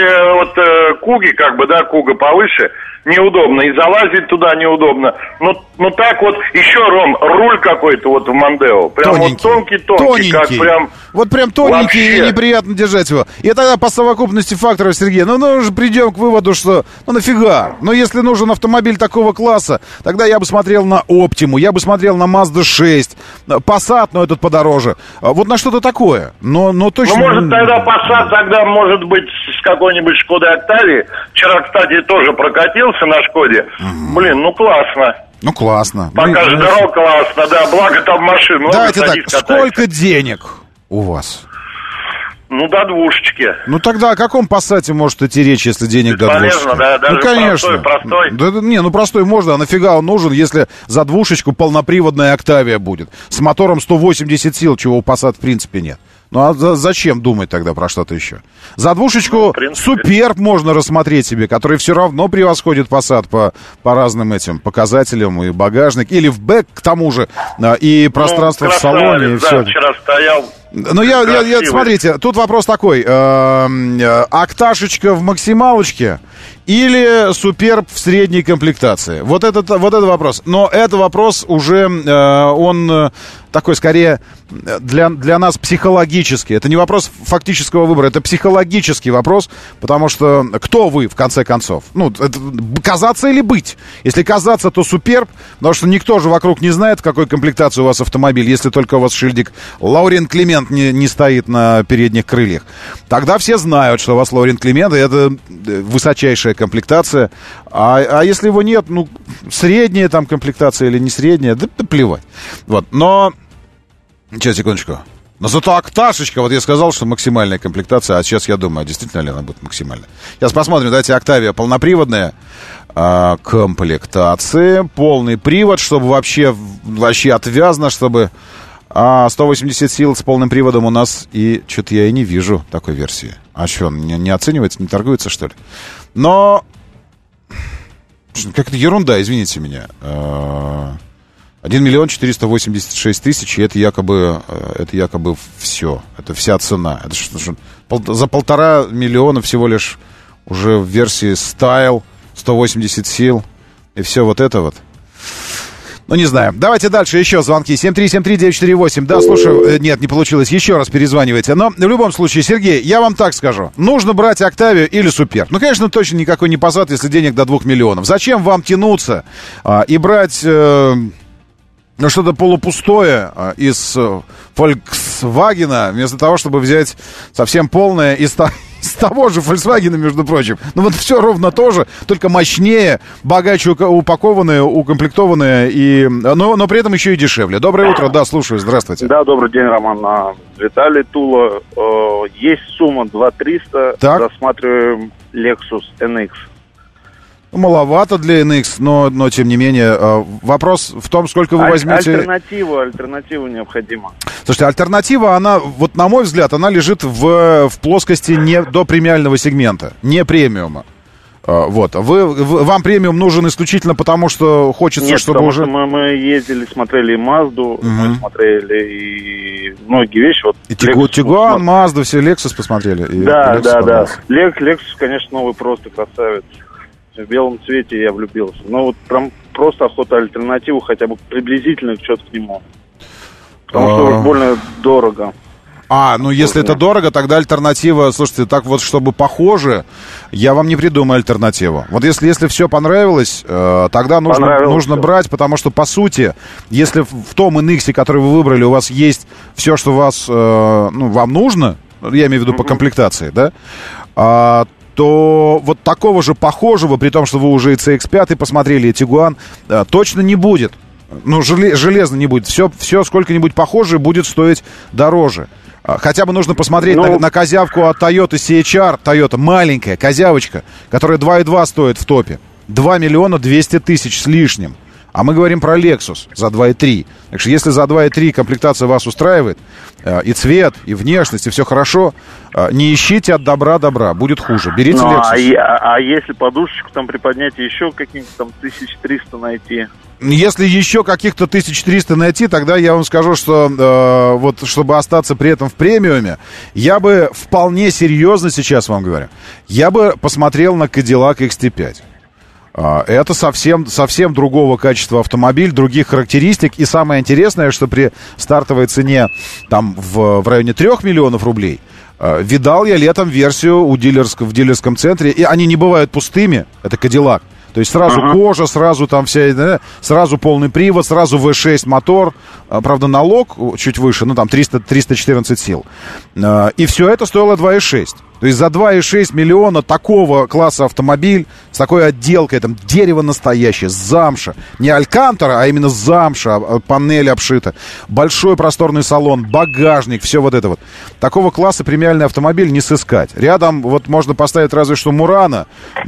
После Куги, Куга повыше, неудобно. И залазить туда неудобно. Так вот, еще, Ром, руль какой-то в Mondeo. Прям тонкий. Как прям...
Вот прям тоненький
вообще.
И неприятно держать его. И тогда по совокупности факторов, Сергей, уже придем к выводу, что нафига? Если нужен автомобиль такого класса, тогда я бы смотрел на Optimu, я бы смотрел на Mazda 6, Passat, этот подороже. Вот на что-то такое. Но точно...
Может, тогда Passat, тогда, может быть, с какой-нибудь Шкодой Октавией. Вчера, кстати, тоже прокатился на Шкоде. Классно.
Классно.
Покажешь дорогу, классно, да, благо там машин.
Давайте так, сколько денег у вас?
До 2.
Тогда о каком Пассате может идти речь, если денег до 2?
Полезно, да, даже
конечно.
Простой.
Да, простой можно, а нафига он нужен, если за 2 полноприводная Октавия будет? С мотором 180 сил, чего у Passat в принципе нет. А зачем думать тогда про что-то еще? За 2 Суперб можно рассмотреть себе, который все равно превосходит Passat по разным этим показателям, и багажник, или в бэк, к тому же, и пространство в салоне, и все.
Да, вчера стоял.
Смотрите, тут вопрос такой. Окташечка в максималочке или Суперб в средней комплектации? Вот это вопрос. Но это вопрос уже, он такой, скорее, для нас психологический. Это не вопрос фактического выбора, это психологический вопрос, потому что кто вы, в конце концов? Ну, это, казаться или быть? Если казаться, то Суперб, потому что никто же вокруг не знает, в какой комплектации у вас автомобиль, если только у вас шильдик Лаурен Климент не стоит на передних крыльях. Тогда все знают, что у вас Лаурен Климент, и это высочайшая комплектация. А если его нет, ну, средняя там комплектация или не средняя, да плевать. Вот, но... Сейчас, секундочку. Но зато Окташечка, вот я сказал, что максимальная комплектация, а сейчас я думаю, действительно ли она будет максимальная. Сейчас посмотрим, давайте Октавия полноприводная комплектация, полный привод, чтобы вообще отвязно, чтобы 180 сил с полным приводом у нас, и что-то я и не вижу такой версии. А что, не оценивается, не торгуется, что ли? Но как-то ерунда, извините меня. 1 миллион 486 тысяч, и это якобы все. Это вся цена. Это за 1,5 миллиона всего лишь уже в версии Style, 180 сил, и все вот это вот. Ну, не знаю. Давайте дальше еще звонки. 7373948. Да, слушаю. Нет, не получилось. Еще раз перезванивайте. Но в любом случае, Сергей, я вам так скажу. Нужно брать Октавию или Суперб. Ну, конечно, точно никакой не Passat, если денег до 2 миллионов. Зачем вам тянуться и брать... что-то полупустое из Volkswagen, вместо того, чтобы взять совсем полное из того же Volkswagen, между прочим. Ну вот все ровно то же, только мощнее, богаче упакованное, укомплектованное, но при этом еще и дешевле. Доброе утро, да, слушаю, здравствуйте.
Да, добрый день, Роман. Виталий, Тула. Есть сумма 2300, рассматриваем Lexus NX.
Маловато для NX, но тем не менее, вопрос в том, сколько вы возьмете...
Альтернатива необходима.
Слушайте, альтернатива, она, вот на мой взгляд, она лежит в плоскости не до премиального сегмента, не премиума. Вот. Вам премиум нужен исключительно потому, что хочется,
нет,
чтобы уже...
Нет, мы ездили, смотрели и Мазду, мы смотрели и многие вещи. Вот
и Тигуан, Мазду, все Lexus посмотрели.
Да. Lexus, конечно, новый просто красавец. В белом цвете я влюбился. Но вот прям просто охота альтернативу, хотя бы приблизительно что-то к нему. Потому что уж больно дорого.
Ну если это дорого, тогда альтернатива, слушайте, так вот, чтобы похоже, я вам не придумаю альтернативу. Вот если все понравилось, тогда нужно брать, потому что, по сути, если в том NX, который вы выбрали, у вас есть все, что вам нужно, я имею в виду по комплектации, да, то вот такого же похожего, при том, что вы уже и CX-5 посмотрели, и Тигуан, точно не будет. Ну, железно не будет. Все сколько-нибудь похожее будет стоить дороже. Хотя бы нужно посмотреть на козявку от Toyota CHR. Toyota маленькая козявочка, которая 2,2 стоит в топе. 2 миллиона 200 тысяч с лишним. А мы говорим про Lexus за 2,3. Так что если за 2,3 комплектация вас устраивает, и цвет, и внешность, и все хорошо, не ищите от добра, будет хуже. Берите Lexus.
А если подушечку там приподнять, еще каких-то там 1300 найти?
Если еще каких-то 1300 найти, тогда я вам скажу, что вот чтобы остаться при этом в премиуме, я бы вполне серьезно сейчас вам говорю, я бы посмотрел на Cadillac XT5. Это совсем другого качества автомобиль, других характеристик. И самое интересное, что при стартовой цене там в районе 3 миллионов рублей видал я летом версию в дилерском центре. И они не бывают пустыми, это Cadillac. То есть сразу кожа, сразу там сразу полный привод, сразу V6 мотор. Правда, налог чуть выше, там 314 сил. И все это стоило 2,6. То есть за 2,6 миллиона такого класса автомобиль с такой отделкой, там дерево настоящее, замша. Не алькантара, а именно замша, панель обшита. Большой просторный салон, багажник, все вот это вот. Такого класса премиальный автомобиль не сыскать. Рядом вот можно поставить разве что Мурана,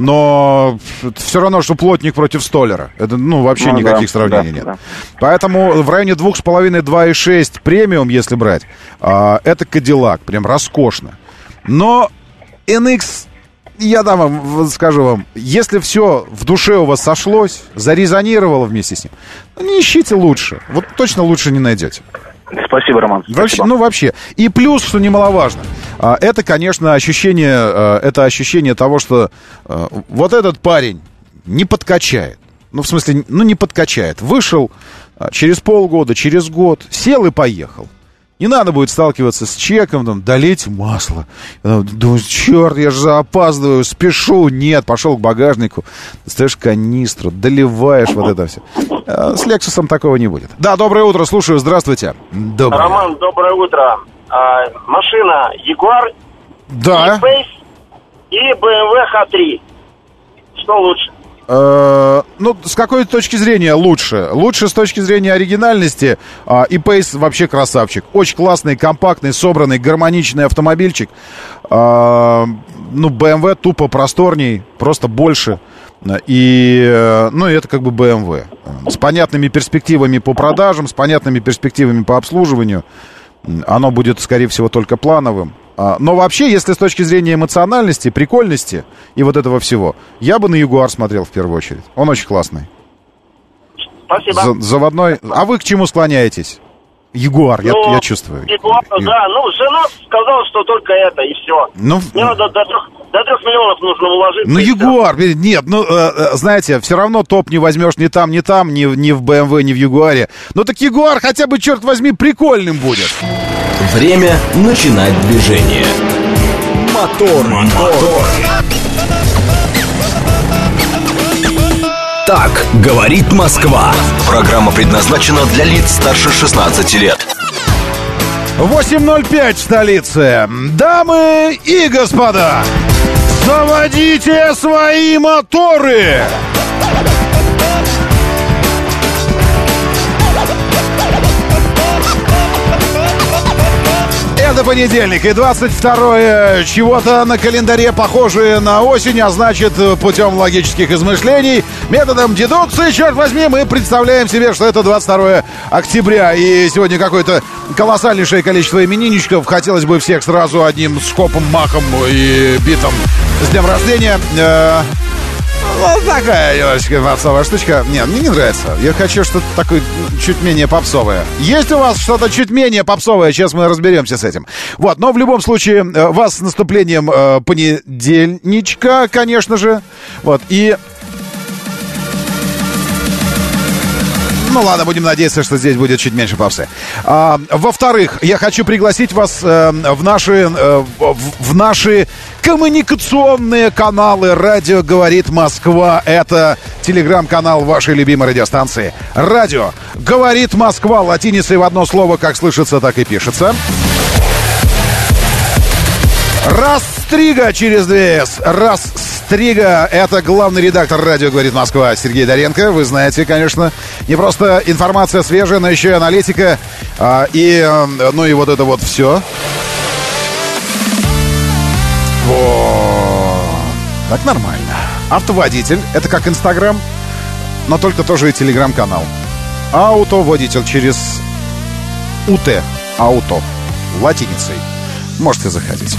но все равно, что плотник против столера. Это, вообще никаких сравнений нет. Да. Поэтому в районе 2,5-2,6 премиум, если брать, это Cadillac, прям роскошно. Но NX, я скажу вам, если все в душе у вас сошлось, зарезонировало вместе с ним, не ищите лучше. Вот точно лучше не найдете.
Спасибо, Роман.
Вообще. И плюс, что немаловажно, это, конечно, ощущение того, что вот этот парень не подкачает. Ну, в смысле, не подкачает. Вышел через полгода, через год, сел и поехал. Не надо будет сталкиваться с чеком, там, долить масло. Думаю, черт, я же опаздываю, спешу. Нет, пошел к багажнику, достаешь канистру, доливаешь вот это все. С Лексусом такого не будет. Да, доброе утро, слушаю, здравствуйте. Доброе.
Роман, доброе утро. Машина Jaguar,
да.
E-Pace и BMW H3. Что лучше?
Ну, с какой точки зрения лучше? Лучше с точки зрения оригинальности. E-Pace вообще красавчик. Очень классный, компактный, собранный, гармоничный автомобильчик. Ну, BMW тупо просторней, просто больше. И, ну, это как бы BMW. С понятными перспективами по продажам, с понятными перспективами по обслуживанию. Оно будет, скорее всего, только плановым. Но вообще, если с точки зрения эмоциональности, прикольности и вот этого всего, я бы на Ягуар смотрел в первую очередь. Он очень классный.
Спасибо.
Заводной. А вы к чему склоняетесь? Ягуар, ну, я чувствую.
Ягуар, да. Ну, жена сказала, что только это, и все. Ну, мне надо до 3 миллионов нужно уложиться.
Ну, Ягуар, нет, ну, знаете, все равно топ не возьмешь ни там, ни в BMW, ни в Ягуаре. Ну, так Ягуар хотя бы, черт возьми, прикольным будет.
Время начинать движение. Мотор. Так говорит Москва. Программа предназначена для лиц старше 16 лет.
8:05 в столице. Дамы и господа, заводите свои моторы! Это понедельник, и 22-е чего-то на календаре похожее на осень, а значит, путем логических измышлений, методом дедукции, черт возьми, мы представляем себе, что это 22 октября, и сегодня какое-то колоссальнейшее количество именинничков. Хотелось бы всех сразу одним скопом, махом и битом с днем рождения. Вот такая немножечко попсовая штучка. Нет, мне не нравится. Я хочу что-то такое чуть менее попсовое. Есть у вас что-то чуть менее попсовое? Сейчас мы разберемся с этим. Вот, но в любом случае, вас с наступлением понедельничка, конечно же. Вот, и... Ну ладно, будем надеяться, что здесь будет чуть меньше попсы. Во-вторых, я хочу пригласить вас в наши коммуникационные каналы. Радио «Говорит Москва». Это телеграм-канал вашей любимой радиостанции. Радио «Говорит Москва» латиницей в одно слово, как слышится, так и пишется. Растрига через 2С. Растрига — это главный редактор радио «Говорит Москва» Сергей Доренко. Вы знаете, конечно, не просто информация свежая, но еще и аналитика. Ну и вот это вот все. Вот. Так нормально. Автоводитель — это как Инстаграм, но только тоже и телеграм-канал. Автоводитель через УТ. Ауто. Латиницей. Можете заходить.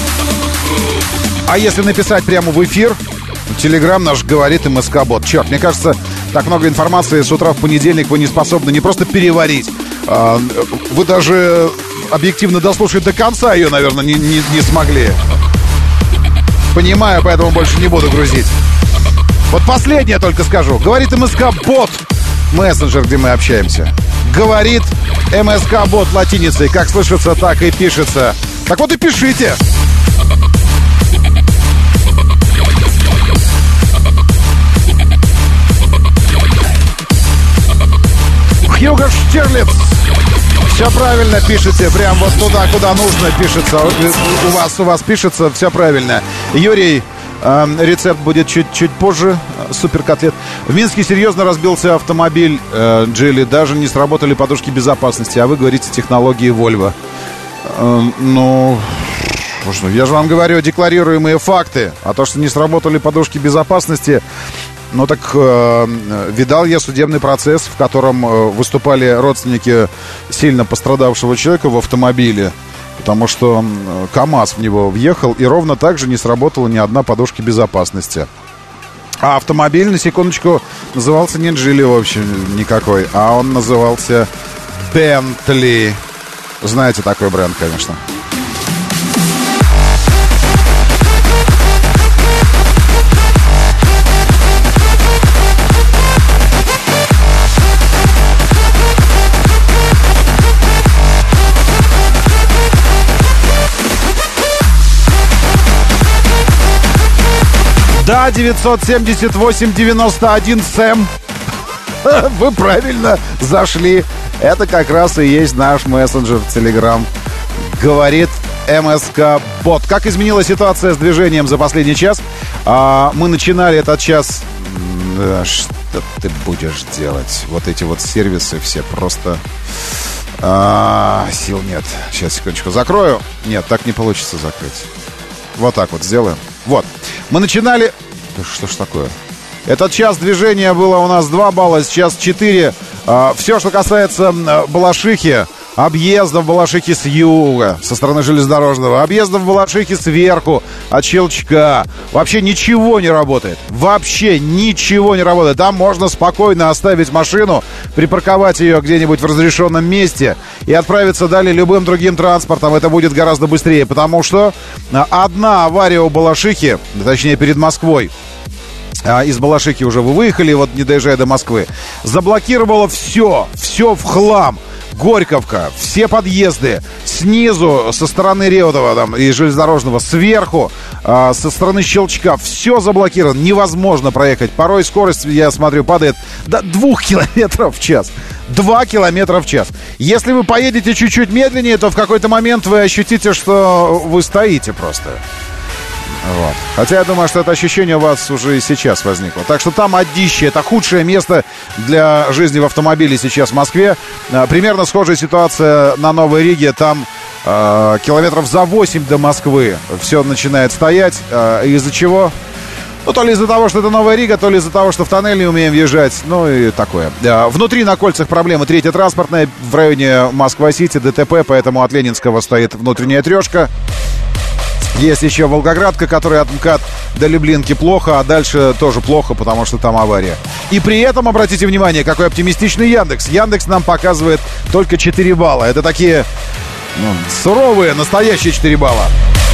А если написать прямо в эфир, телеграм наш говорит МСК-бот. Черт, мне кажется, так много информации с утра в понедельник вы не способны не просто переварить. Вы даже объективно дослушать до конца ее, наверное, не смогли. Понимаю, поэтому больше не буду грузить. Вот последнее только скажу. Говорит МСК-бот. Мессенджер, где мы общаемся. Говорит МСК-бот латиницей. Как слышится, так и пишется. Так вот и пишите. Хьюго Штирлиц. Все правильно пишете. Прям вот туда, куда нужно пишется. У вас пишется все правильно. Юрий, рецепт будет чуть позже. Суперкотлет. В Минске серьезно разбился автомобиль Джили. Даже не сработали подушки безопасности. А вы говорите технологии Volvo. Ну, я же вам говорю декларируемые факты. А то, что не сработали подушки безопасности... Ну так видал я судебный процесс, в котором выступали родственники сильно пострадавшего человека в автомобиле, потому что КАМАЗ в него въехал, и ровно так же не сработала ни одна подушка безопасности. А автомобиль, на секундочку, назывался не Джили вообще никакой, а он назывался Bentley. Знаете такой бренд, конечно. Да, 978-91 Сэм. Вы правильно зашли. Это как раз и есть наш мессенджер Telegram. Говорит МСК-бот. Как изменилась ситуация с движением за последний час? Мы начинали этот час... Что ты будешь делать? Вот эти вот сервисы все просто... Сил нет. Сейчас, секундочку, закрою. Нет, так не получится закрыть. Вот так вот сделаем. Вот. Мы начинали... Что ж такое? Этот час движения было у нас 2 балла, сейчас 4. Все, что касается Балашихи, объездов Балашихи с юга, со стороны железнодорожного, объездов Балашихи сверху, от Щелчка. Вообще ничего не работает. Вообще ничего не работает. Там можно спокойно оставить машину, припарковать ее где-нибудь в разрешенном месте и отправиться далее любым другим транспортом. Это будет гораздо быстрее, потому что одна авария у Балашихи, точнее перед Москвой, из Балашихи уже вы выехали, вот не доезжая до Москвы, заблокировало все в хлам. Горьковка, все подъезды, снизу, со стороны Реутова там, и железнодорожного, сверху, со стороны Щелчка, все заблокировано, невозможно проехать. Порой скорость, я смотрю, падает до 2 километров в час. 2 километра в час. Если вы поедете чуть-чуть медленнее, то в какой-то момент вы ощутите, что вы стоите просто. Вот. Хотя я думаю, что это ощущение у вас уже и сейчас возникло. Так что там одище. Это худшее место для жизни в автомобиле сейчас в Москве. Примерно схожая ситуация на Новой Риге. Там километров за 8 до Москвы все начинает стоять. Из-за чего? Ну, то ли из-за того, что это Новая Рига, то ли из-за того, что в тоннель не умеем въезжать. Ну и такое. Внутри на кольцах проблемы. 3-я транспортная в районе Москва-Сити, ДТП. Поэтому от Ленинского стоит внутренняя трешка. Есть еще Волгоградка, которая от МКАД до Люблинки плохо, а дальше тоже плохо, потому что там авария. И при этом, обратите внимание, какой оптимистичный Яндекс. Яндекс нам показывает только 4 балла. Это такие суровые, настоящие 4 балла.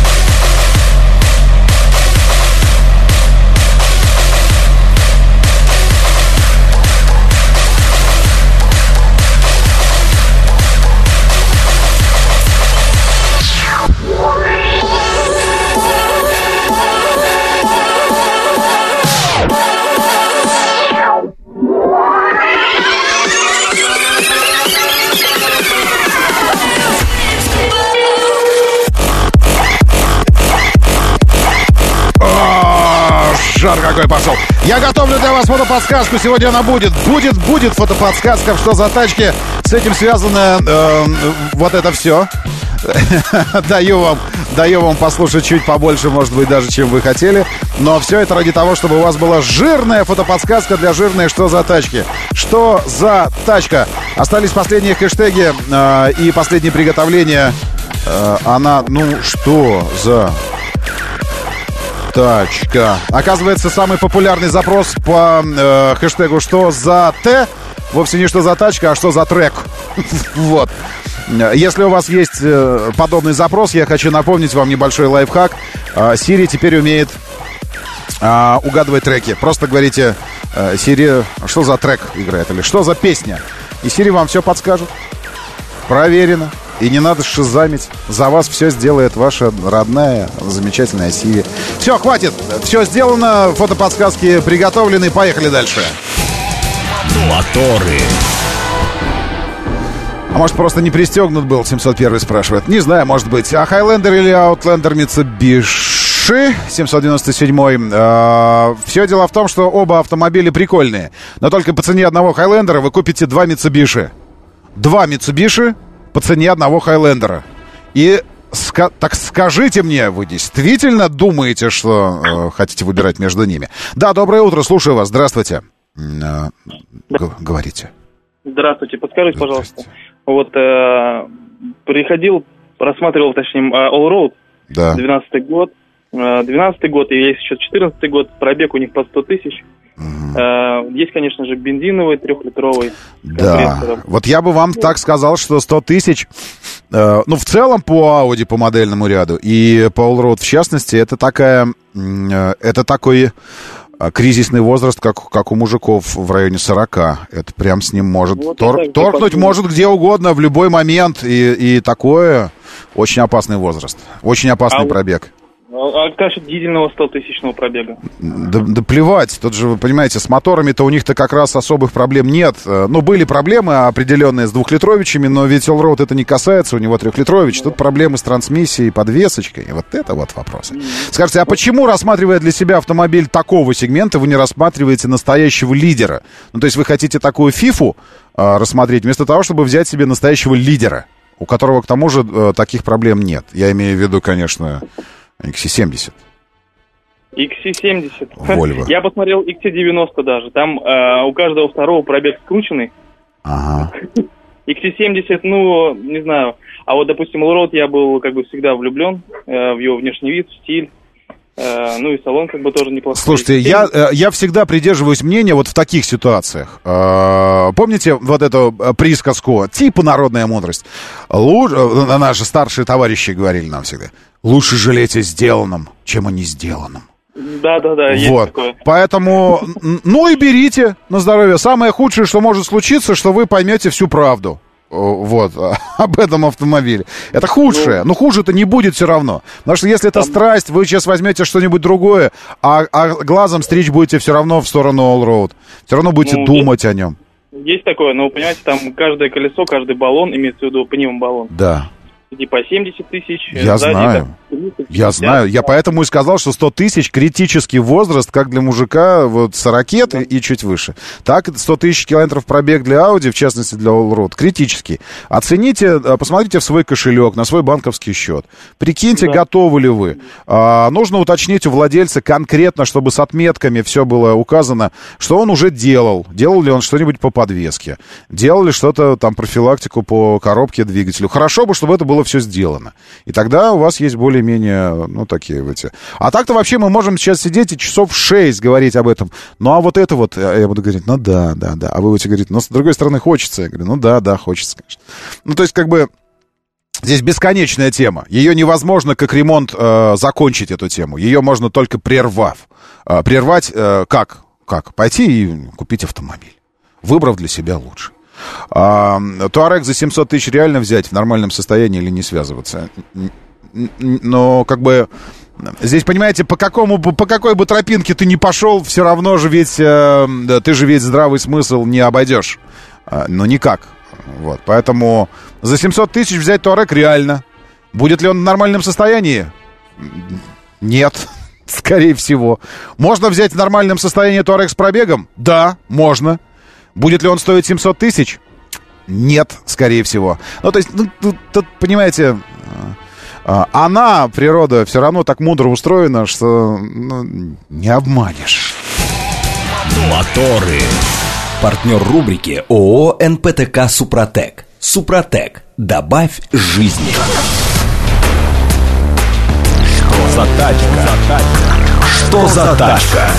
Жар какой пошел. Я готовлю для вас фотоподсказку. Сегодня она будет. Будет фотоподсказка. Что за тачки? С этим связано вот это все. Даю вам послушать чуть побольше, может быть, даже, чем вы хотели. Но все это ради того, чтобы у вас была жирная фотоподсказка для жирной «Что за тачки?». Что за тачка? Остались последние хэштеги и последние приготовления. Что за... тачка. Оказывается, самый популярный запрос по хэштегу «Что за Т?» вовсе не «Что за тачка», а «Что за трек?». Вот. Если у вас есть подобный запрос, я хочу напомнить вам небольшой лайфхак. Siri теперь умеет угадывать треки. Просто говорите Siri, что за трек играет или что за песня. И Siri вам все подскажет. Проверено. И не надо шизамить. За вас все сделает ваша родная, замечательная Siri. Все, хватит. Все сделано. Фотоподсказки приготовлены. Поехали дальше.
Моторы.
А может, просто не пристегнут был, 701 спрашивает. Не знаю, может быть. А Highlander или Outlander Mitsubishi 797. Все дело в том, что оба автомобиля прикольные. Но только по цене одного Highlander вы купите 2 Mitsubishi. 2 Mitsubishi по цене одного Хайлендера. И так скажите мне, вы действительно думаете, что хотите выбирать между ними? Да, доброе утро, слушаю вас, здравствуйте. Говорите.
Здравствуйте, подскажите, пожалуйста. Вот приходил, рассматривал, точнее, Allroad,
да.
12-й год. 12-й год, и есть еще 14-й год, пробег у них по 100 тысяч. Есть, конечно же, бензиновый, 3-литровый.
Да, вот я бы вам так сказал, что 100 тысяч, в целом по Audi, по модельному ряду, и по Allroad в частности, это такой кризисный возраст, как у мужиков в районе 40. Это прям с ним может вот торкнуть может где угодно, в любой момент, и такое очень опасный возраст, очень опасный пробег.
А насчет дизельного 100-тысячного пробега?
Да плевать, тут же, вы понимаете, с моторами-то у них-то как раз особых проблем нет. Ну, были проблемы определенные с 2-литровичами, но ведь Allroad это не касается, у него 3-литрович. Тут проблемы с трансмиссией, подвесочкой. Вот это вот вопросы. Скажите, а почему, рассматривая для себя автомобиль такого сегмента, вы не рассматриваете настоящего лидера? Ну, то есть вы хотите такую фифу рассмотреть, вместо того, чтобы взять себе настоящего лидера, у которого, к тому же, таких проблем нет. Я имею в виду, конечно... XC70.
XC70.
Volvo.
Я посмотрел XC90 даже. Там у каждого второго пробег скрученный.
Ага.
XC70, ну, не знаю. А вот, допустим, Allroad я был как бы всегда влюблен в его внешний вид, в стиль. Ну и салон как бы тоже неплохой.
Слушайте, я всегда придерживаюсь мнения вот в таких ситуациях. Помните вот эту присказку, типа народная мудрость? Наши старшие товарищи говорили нам всегда. Лучше жалеть о сделанном, чем о несделанном.
Да, есть
вот.
такое.
Поэтому, ну и берите на здоровье. Самое худшее, что может случиться, что вы поймете всю правду. Вот, об этом автомобиле. Это худшее, но хуже-то не будет все равно. Потому что если это страсть, вы сейчас возьмете что-нибудь другое, а глазом стричь будете все равно в сторону Allroad. Все равно будете думать о нем.
Есть такое, но, понимаете, там каждое колесо, каждый баллон, имеется в виду пневмобаллон.
Да.
Типа 70 тысяч.
Я знаю. Я знаю. Я поэтому и сказал, что 100 тысяч критический возраст, как для мужика вот с ракеты и чуть выше. Так, 100 тысяч километров пробег для Audi, в частности для Allroad, критический. Оцените, посмотрите в свой кошелек, на свой банковский счет. Прикиньте, готовы ли вы. Нужно уточнить у владельца конкретно, чтобы с отметками все было указано, что он уже делал. Делал ли он что-нибудь по подвеске. Делал ли что-то там, профилактику по коробке двигателю. Хорошо бы, чтобы это было все сделано. И тогда у вас есть более-менее, ну, такие вот. А так-то вообще мы можем сейчас сидеть и часов 6 говорить об этом. Ну, а вот это вот, я буду говорить, ну, да. А вы будете говорить, ну, с другой стороны, хочется. Я говорю, ну, да, хочется, конечно. Ну, то есть, как бы, здесь бесконечная тема. Ее невозможно, как ремонт, закончить эту тему. Ее можно только прервав. Прервать как? Пойти и купить автомобиль, выбрав для себя лучше. Туарек за 700 тысяч реально взять в нормальном состоянии или не связываться? Но как бы здесь, понимаете, по какой бы тропинке ты ни пошел, все равно же ведь ты же ведь здравый смысл не обойдешь. Ну никак. Вот. Поэтому за 700 тысяч взять Туарек реально. Будет ли он в нормальном состоянии? Нет. Скорее всего. Можно взять в нормальном состоянии Туарек с пробегом? Да, можно. Будет ли он стоить 700 тысяч? Нет, скорее всего. Ну, то есть, тут, понимаете, природа, все равно так мудро устроена, что не обманешь.
Моторы. Партнер рубрики ООО «НПТК Супротек». Супротек. Добавь жизни. Что за тачка? Что за тачка?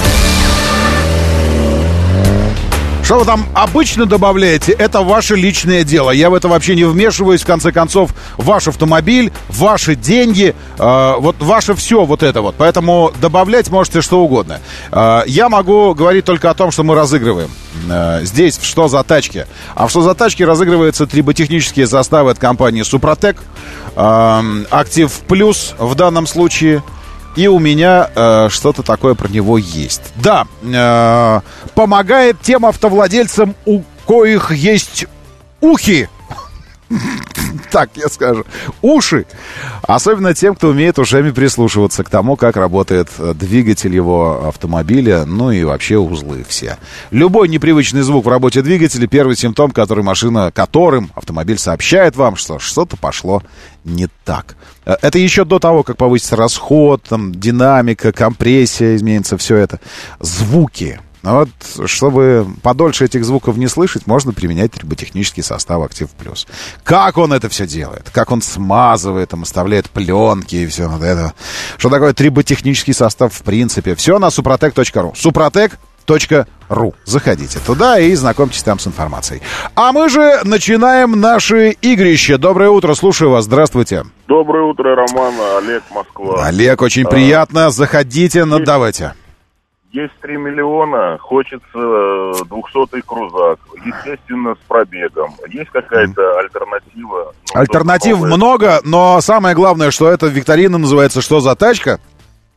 Что вы там обычно добавляете, это ваше личное дело. Я в это вообще не вмешиваюсь. В конце концов, ваш автомобиль, ваши деньги, вот ваше все вот это вот. Поэтому добавлять можете что угодно. Я могу говорить только о том, что мы разыгрываем здесь в «Что за тачки?». А в «Что за тачки» разыгрываются триботехнические составы от компании «Супротек». «Актив Плюс» в данном случае. И у меня что-то такое про него есть. Да, помогает тем автовладельцам, у коих есть ухи. Так я скажу. Уши. Особенно тем, кто умеет ушами прислушиваться к тому, как работает двигатель его автомобиля, ну и вообще узлы все. Любой непривычный звук в работе двигателя — первый симптом, которым автомобиль сообщает вам, что что-то пошло не так. Это еще до того, как повысится расход, там, динамика, компрессия изменится, все это. Звуки. Вот, чтобы подольше этих звуков не слышать, можно применять триботехнический состав «Актив Плюс». Как он это все делает? Как он смазывает, там, оставляет пленки и все вот это. Что такое триботехнический состав в принципе? Все на suprotec.ru. suprotec.ru. Заходите туда и знакомьтесь там с информацией. А мы же начинаем наши игрища. Доброе утро, слушаю вас. Здравствуйте.
Доброе утро, Роман. Олег, Москва.
Олег, очень приятно. Заходите, давайте.
Есть 3 миллиона, хочется 200-й крузак, естественно, с пробегом. Есть какая-то альтернатива?
Альтернатив много, но самое главное, что эта викторина называется «Что за тачка?».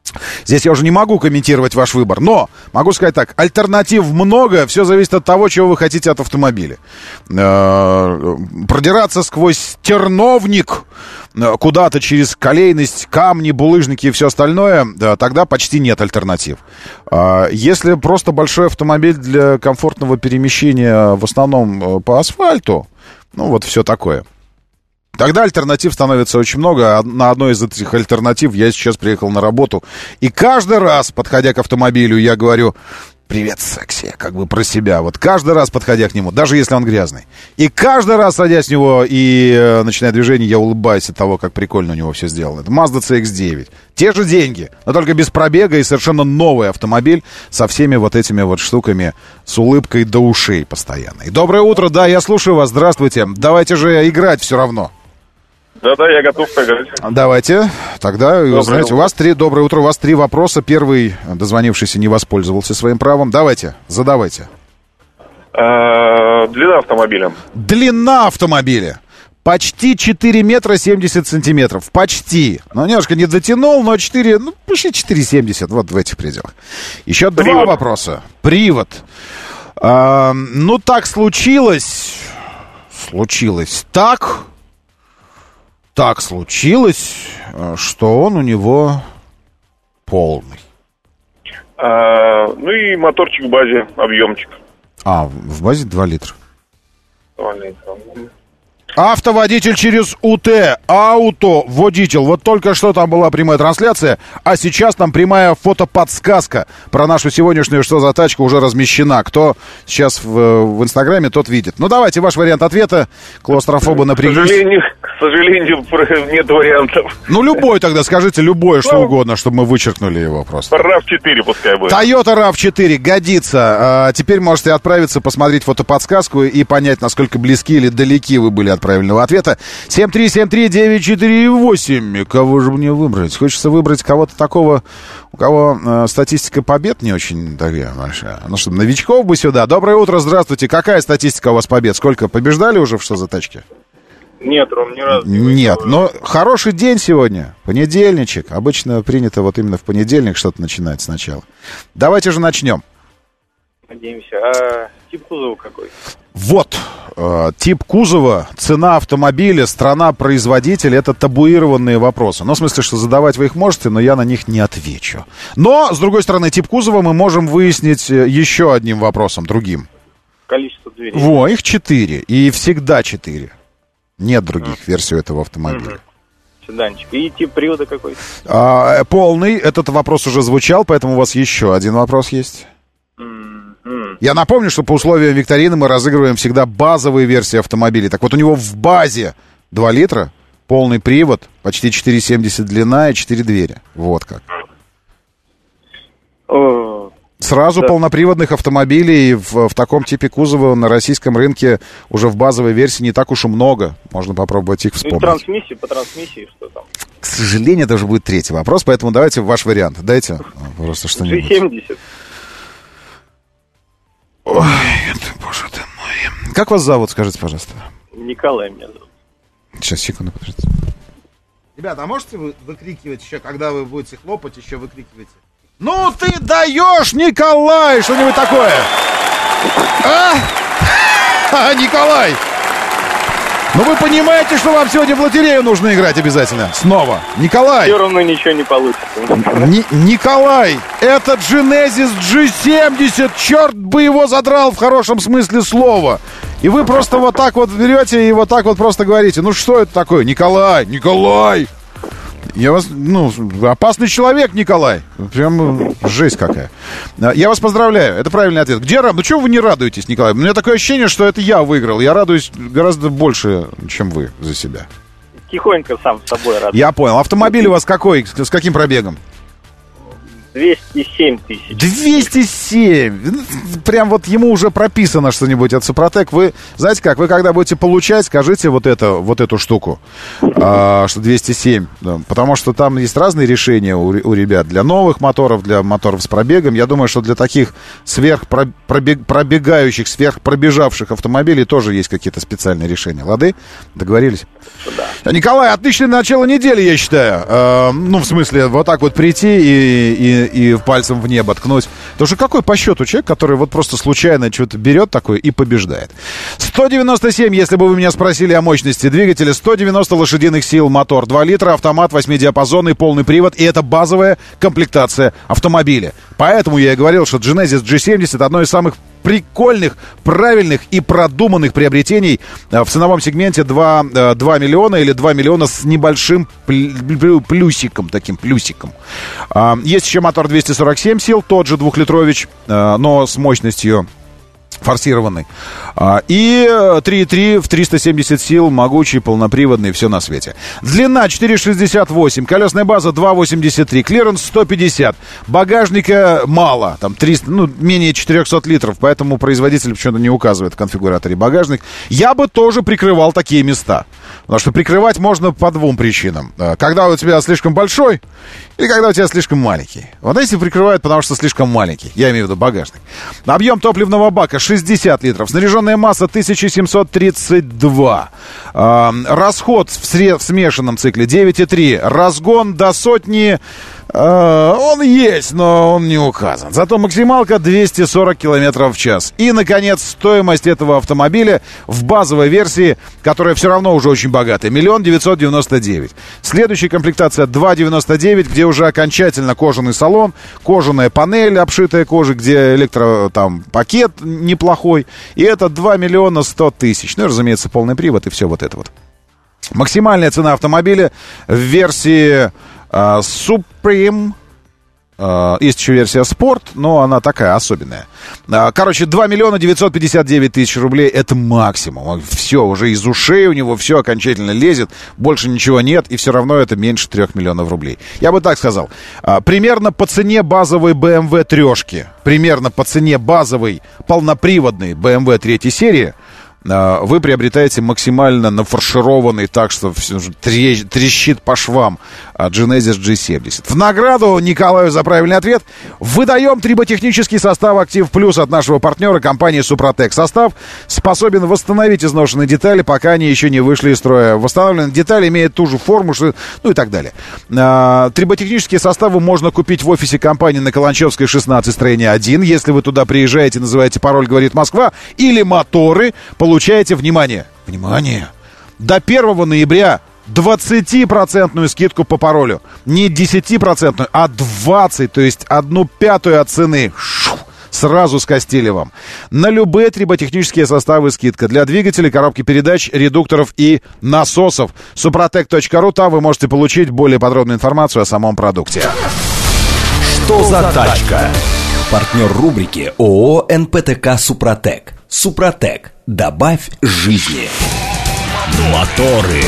Здесь я уже не могу комментировать ваш выбор, но могу сказать так, альтернатив много, все зависит от того, чего вы хотите от автомобиля. Продираться сквозь терновник куда-то через колейность, камни, булыжники и все остальное, тогда почти нет альтернатив. Если просто большой автомобиль для комфортного перемещения, в основном по асфальту, ну вот все такое, тогда альтернатив становится очень много. На одной из этих альтернатив я сейчас приехал на работу. И каждый раз, подходя к автомобилю, я говорю: «Привет, секси», как бы про себя. Вот каждый раз, подходя к нему, даже если он грязный. И каждый раз, садясь в него и начиная движение, я улыбаюсь от того, как прикольно у него все сделано. Это Mazda CX-9. Те же деньги, но только без пробега и совершенно новый автомобиль со всеми вот этими вот штуками, с улыбкой до ушей постоянно. И доброе утро, да, я слушаю вас, здравствуйте. Давайте же играть все равно.
Да-да, я готов поиграть.
Давайте. Тогда, знаете, доброе утро, у вас 3 вопроса. Первый дозвонившийся не воспользовался своим правом. Давайте, задавайте.
Длина автомобиля.
Длина автомобиля. Почти 4 метра 70 сантиметров. Почти. Ну, немножко не дотянул, но 4, ну, почти 4,70. Вот в этих пределах. Еще 2 вопроса. Привод. Ну, так случилось. Так случилось, что он у него полный.
Ну и моторчик в базе, объемчик.
В базе 2 литра.
2 литра.
Автоводитель через УТ. Автоводитель. Вот только что там была прямая трансляция, а сейчас там прямая фотоподсказка про нашу сегодняшнюю «Что за тачка» уже размещена. Кто сейчас в Инстаграме, тот видит. Ну, давайте ваш вариант ответа. Клаустрофобы напряглись.
К сожалению, нет вариантов.
Ну, любой тогда, скажите, любое, что угодно, чтобы мы вычеркнули его просто.
RAV4 пускай будет.
Toyota RAV4 годится. Теперь можете отправиться, посмотреть фотоподсказку и понять, насколько близки или далеки вы были от правильного ответа. 7373948. Кого же мне выбрать? Хочется выбрать кого-то такого, у кого статистика побед не очень такая большая. Ну что, новичков бы сюда. Доброе утро, здравствуйте. Какая статистика у вас побед? Сколько? Побеждали уже в «Что за тачки»?
Нет, Ром, ни разу не
Нет, но хороший день сегодня. Понедельничек. Обычно принято вот именно в понедельник что-то начинать сначала. Давайте же начнем.
Надеемся. А тип кузова какой?
Вот, тип кузова, цена автомобиля, страна-производитель — это табуированные вопросы. Ну, в смысле, что задавать вы их можете, но я на них не отвечу. Но, с другой стороны, тип кузова мы можем выяснить еще одним вопросом, другим.
Количество дверей.
Во, их 4, и всегда 4. Нет других версий этого автомобиля.
Седанчик. И тип привода какой?
Полный, этот вопрос уже звучал, поэтому у вас еще один вопрос есть. Я напомню, что по условиям викторины мы разыгрываем всегда базовые версии автомобилей. Так вот, у него в базе 2 литра, полный привод, почти 4,70 длина и 4 двери. Вот как. Сразу да. Полноприводных автомобилей в таком типе кузова на российском рынке уже в базовой версии не так уж и много. Можно попробовать их вспомнить.
Ну, по трансмиссии что там?
К сожалению, это уже будет 3-й вопрос, поэтому давайте ваш вариант. Дайте просто что-нибудь.
3,70.
Ой, боже ты мой. Как вас зовут, скажите, пожалуйста?
Николай меня зовут.
Сейчас, секунду, подождите. Ребята, а можете вы выкрикивать еще, когда вы будете хлопать, еще выкрикивайте? Ну ты даешь, Николай! Что-нибудь такое? Николай! Ну вы понимаете, что вам сегодня в лотерею нужно играть обязательно? Снова. Николай!
Все равно ничего не получится.
Николай! Это Genesis G70! Черт бы его задрал в хорошем смысле слова! И вы просто вот так вот берете и вот так вот просто говорите: ну что это такое? Николай! Николай! Я вас, опасный человек, Николай. Прям жесть какая. Я вас поздравляю, это правильный ответ. Где рад? Ну чего вы не радуетесь, Николай? У меня такое ощущение, что это я выиграл. Я радуюсь гораздо больше, чем вы за себя.
Тихонько сам с собой радуюсь.
Я понял. Автомобиль у вас какой? С каким пробегом?
207 тысяч.
207! Прям вот ему уже прописано что-нибудь от Супротек. Вы, знаете как, вы когда будете получать, скажите вот эту штуку, что 207. Да, потому что там есть разные решения у ребят. Для новых моторов, для моторов с пробегом. Я думаю, что для таких сверхпробегающих, сверхпробежавших автомобилей тоже есть какие-то специальные решения. Лады? Договорились?
Да.
Николай, отличное начало недели, я считаю. Ну, в смысле, вот так вот прийти и пальцем в небо ткнуть. Потому что какой по счету человек, который вот просто случайно что-то берет такое и побеждает. 197, если бы вы меня спросили о мощности двигателя, 190 лошадиных сил мотор, 2 литра, автомат, 8-диапазонный, полный привод. И это базовая комплектация автомобиля. Поэтому я и говорил, что Genesis G70 одно из самых прикольных, правильных и продуманных приобретений в ценовом сегменте 2 миллиона или 2 миллиона с небольшим плюсиком, таким плюсиком. Есть еще мотор 247 сил, тот же двухлитрович, но с мощностью форсированный. И 3.3 в 370 сил, могучий, полноприводный, все на свете. Длина 4,68, колесная база 2,83, клиренс 150, багажника мало, там 300, менее 400 литров, поэтому производитель почему-то не указывает в конфигураторе багажник. Я бы тоже прикрывал такие места, потому что прикрывать можно по двум причинам. Когда у тебя слишком большой или когда у тебя слишком маленький. Вот эти прикрывают, потому что слишком маленький, я имею в виду багажник. Объем топливного бака 60 литров. Снаряженная масса 1732. Расход в смешанном цикле 9,3. Разгон до сотни он есть, но он не указан. Зато максималка 240 км в час. И, наконец, стоимость этого автомобиля в базовой версии, которая все равно уже очень богатая, 1 999 000. Следующая комплектация 299, где уже окончательно кожаный салон, кожаная панель, обшитая кожей, где пакет неплохой. И это 2 100 000. Ну и, разумеется, полный привод и все вот это вот. Максимальная цена автомобиля в версии Supreme. Есть еще версия Sport, но она такая особенная. 2 959 000 рублей. Это максимум. Все, уже из ушей у него все окончательно лезет. Больше ничего нет, и все равно это меньше 3 миллионов рублей. Я бы так сказал. Примерно по цене базовой BMW трешки, примерно по цене базовой полноприводной BMW 3 серии вы приобретаете максимально нафаршированный, так что все трещит по швам Genesis G70. В награду Николаю за правильный ответ выдаем триботехнический состав «Актив Плюс» от нашего партнера компании «Супротек». Состав способен восстановить изношенные детали, пока они еще не вышли из строя. Восстановленные детали имеют ту же форму, и так далее. Триботехнические составы можно купить в офисе компании на Каланчевской, 16, строение 1. Если вы туда приезжаете, называете пароль «Говорит Москва» или моторы, получаете, внимание, до 1 ноября 20% скидку по паролю. Не 10%, а 20%, то есть 1/5 от цены. Сразу скостили вам. На любые триботехнические составы скидка. Для двигателей, коробки передач, редукторов и насосов. Suprotec.ru. Там вы можете получить более подробную информацию о самом продукте.
Что за тачка? Партнер рубрики ООО «НПТК Супротек». Супротек. Добавь жизни. Моторы.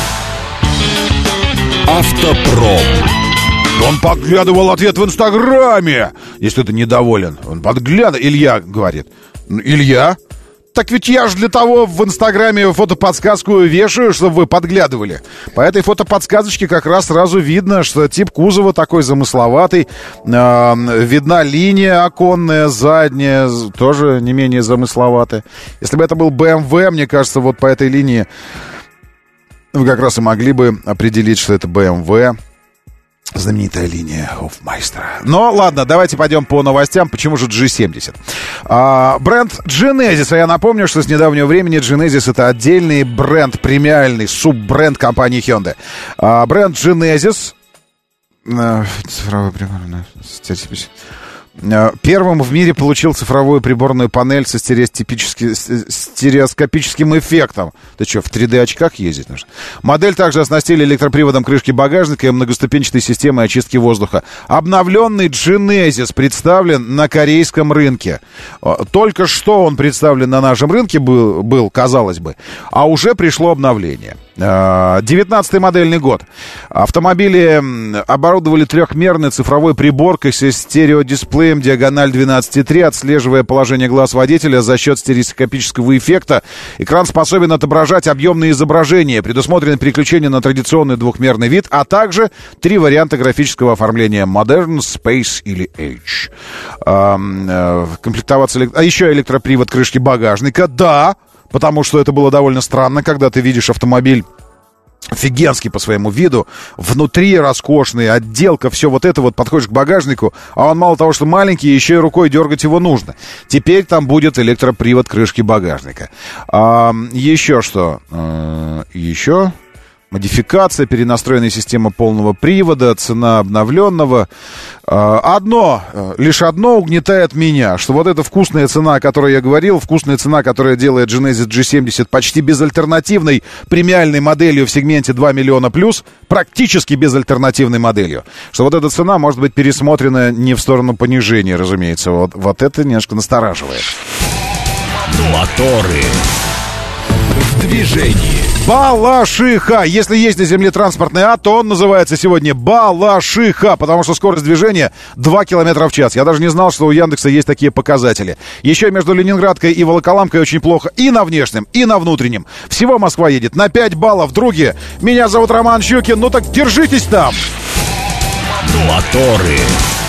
Автопром.
Он подглядывал ответ в Инстаграме. Если ты недоволен, он подглядывал. Илья говорит. Илья? Так ведь я же для того в Инстаграме фотоподсказку вешаю, чтобы вы подглядывали. По этой фотоподсказочке как раз сразу видно, что тип кузова такой замысловатый. Видна линия оконная, задняя, тоже не менее замысловатая. Если бы это был BMW, мне кажется, вот по этой линии вы как раз и могли бы определить, что это BMW. Знаменитая линия Hofmeister. Но ладно, давайте пойдем по новостям. Почему же G70? Бренд Genesis. А я напомню, что с недавнего времени Genesis — это отдельный бренд, премиальный суббренд компании Hyundai. Бренд Genesis... Цифровой прибор... Первым в мире получил цифровую приборную панель со стереоскопическим эффектом. Ты что, в 3D очках ездить нужно? Модель также оснастили электроприводом крышки багажника и многоступенчатой системой очистки воздуха. Обновленный Genesis представлен на корейском рынке. Только что он представлен на нашем рынке был, казалось бы, а уже пришло обновление. 19-й модельный год. Автомобили оборудовали трехмерной цифровой приборкой со стереодисплеем диагональ 12,3, отслеживая положение глаз водителя за счет стереоскопического эффекта. Экран способен отображать объемные изображения. Предусмотрено переключение на традиционный двухмерный вид, а также 3 варианта графического оформления: Modern, Space или H. Комплектоваться... А еще электропривод крышки багажника. Да, потому что это было довольно странно, когда ты видишь автомобиль офигенский по своему виду, внутри роскошный, отделка, все вот это вот, подходишь к багажнику, а он мало того, что маленький, еще и рукой дергать его нужно. Теперь там будет электропривод крышки багажника. Еще что? Еще... Модификация, перенастроенная система полного привода, цена обновленного. Лишь одно угнетает меня, что вот эта вкусная цена, о которой я говорил, вкусная цена, которая делает Genesis G70 почти безальтернативной премиальной моделью в сегменте 2 миллиона плюс, практически безальтернативной моделью, что вот эта цена может быть пересмотрена не в сторону понижения, разумеется. Вот это немножко настораживает.
Моторы в движении.
Балашиха. Если есть на земле транспортный ад, то он называется сегодня Балашиха, потому что скорость движения 2 км в час. Я даже не знал, что у Яндекса есть такие показатели. Еще между Ленинградкой и Волоколамкой очень плохо и на внешнем, и на внутреннем. Всего Москва едет на 5 баллов, други. Меня зовут Роман Щукин, ну так держитесь там.
Моторы.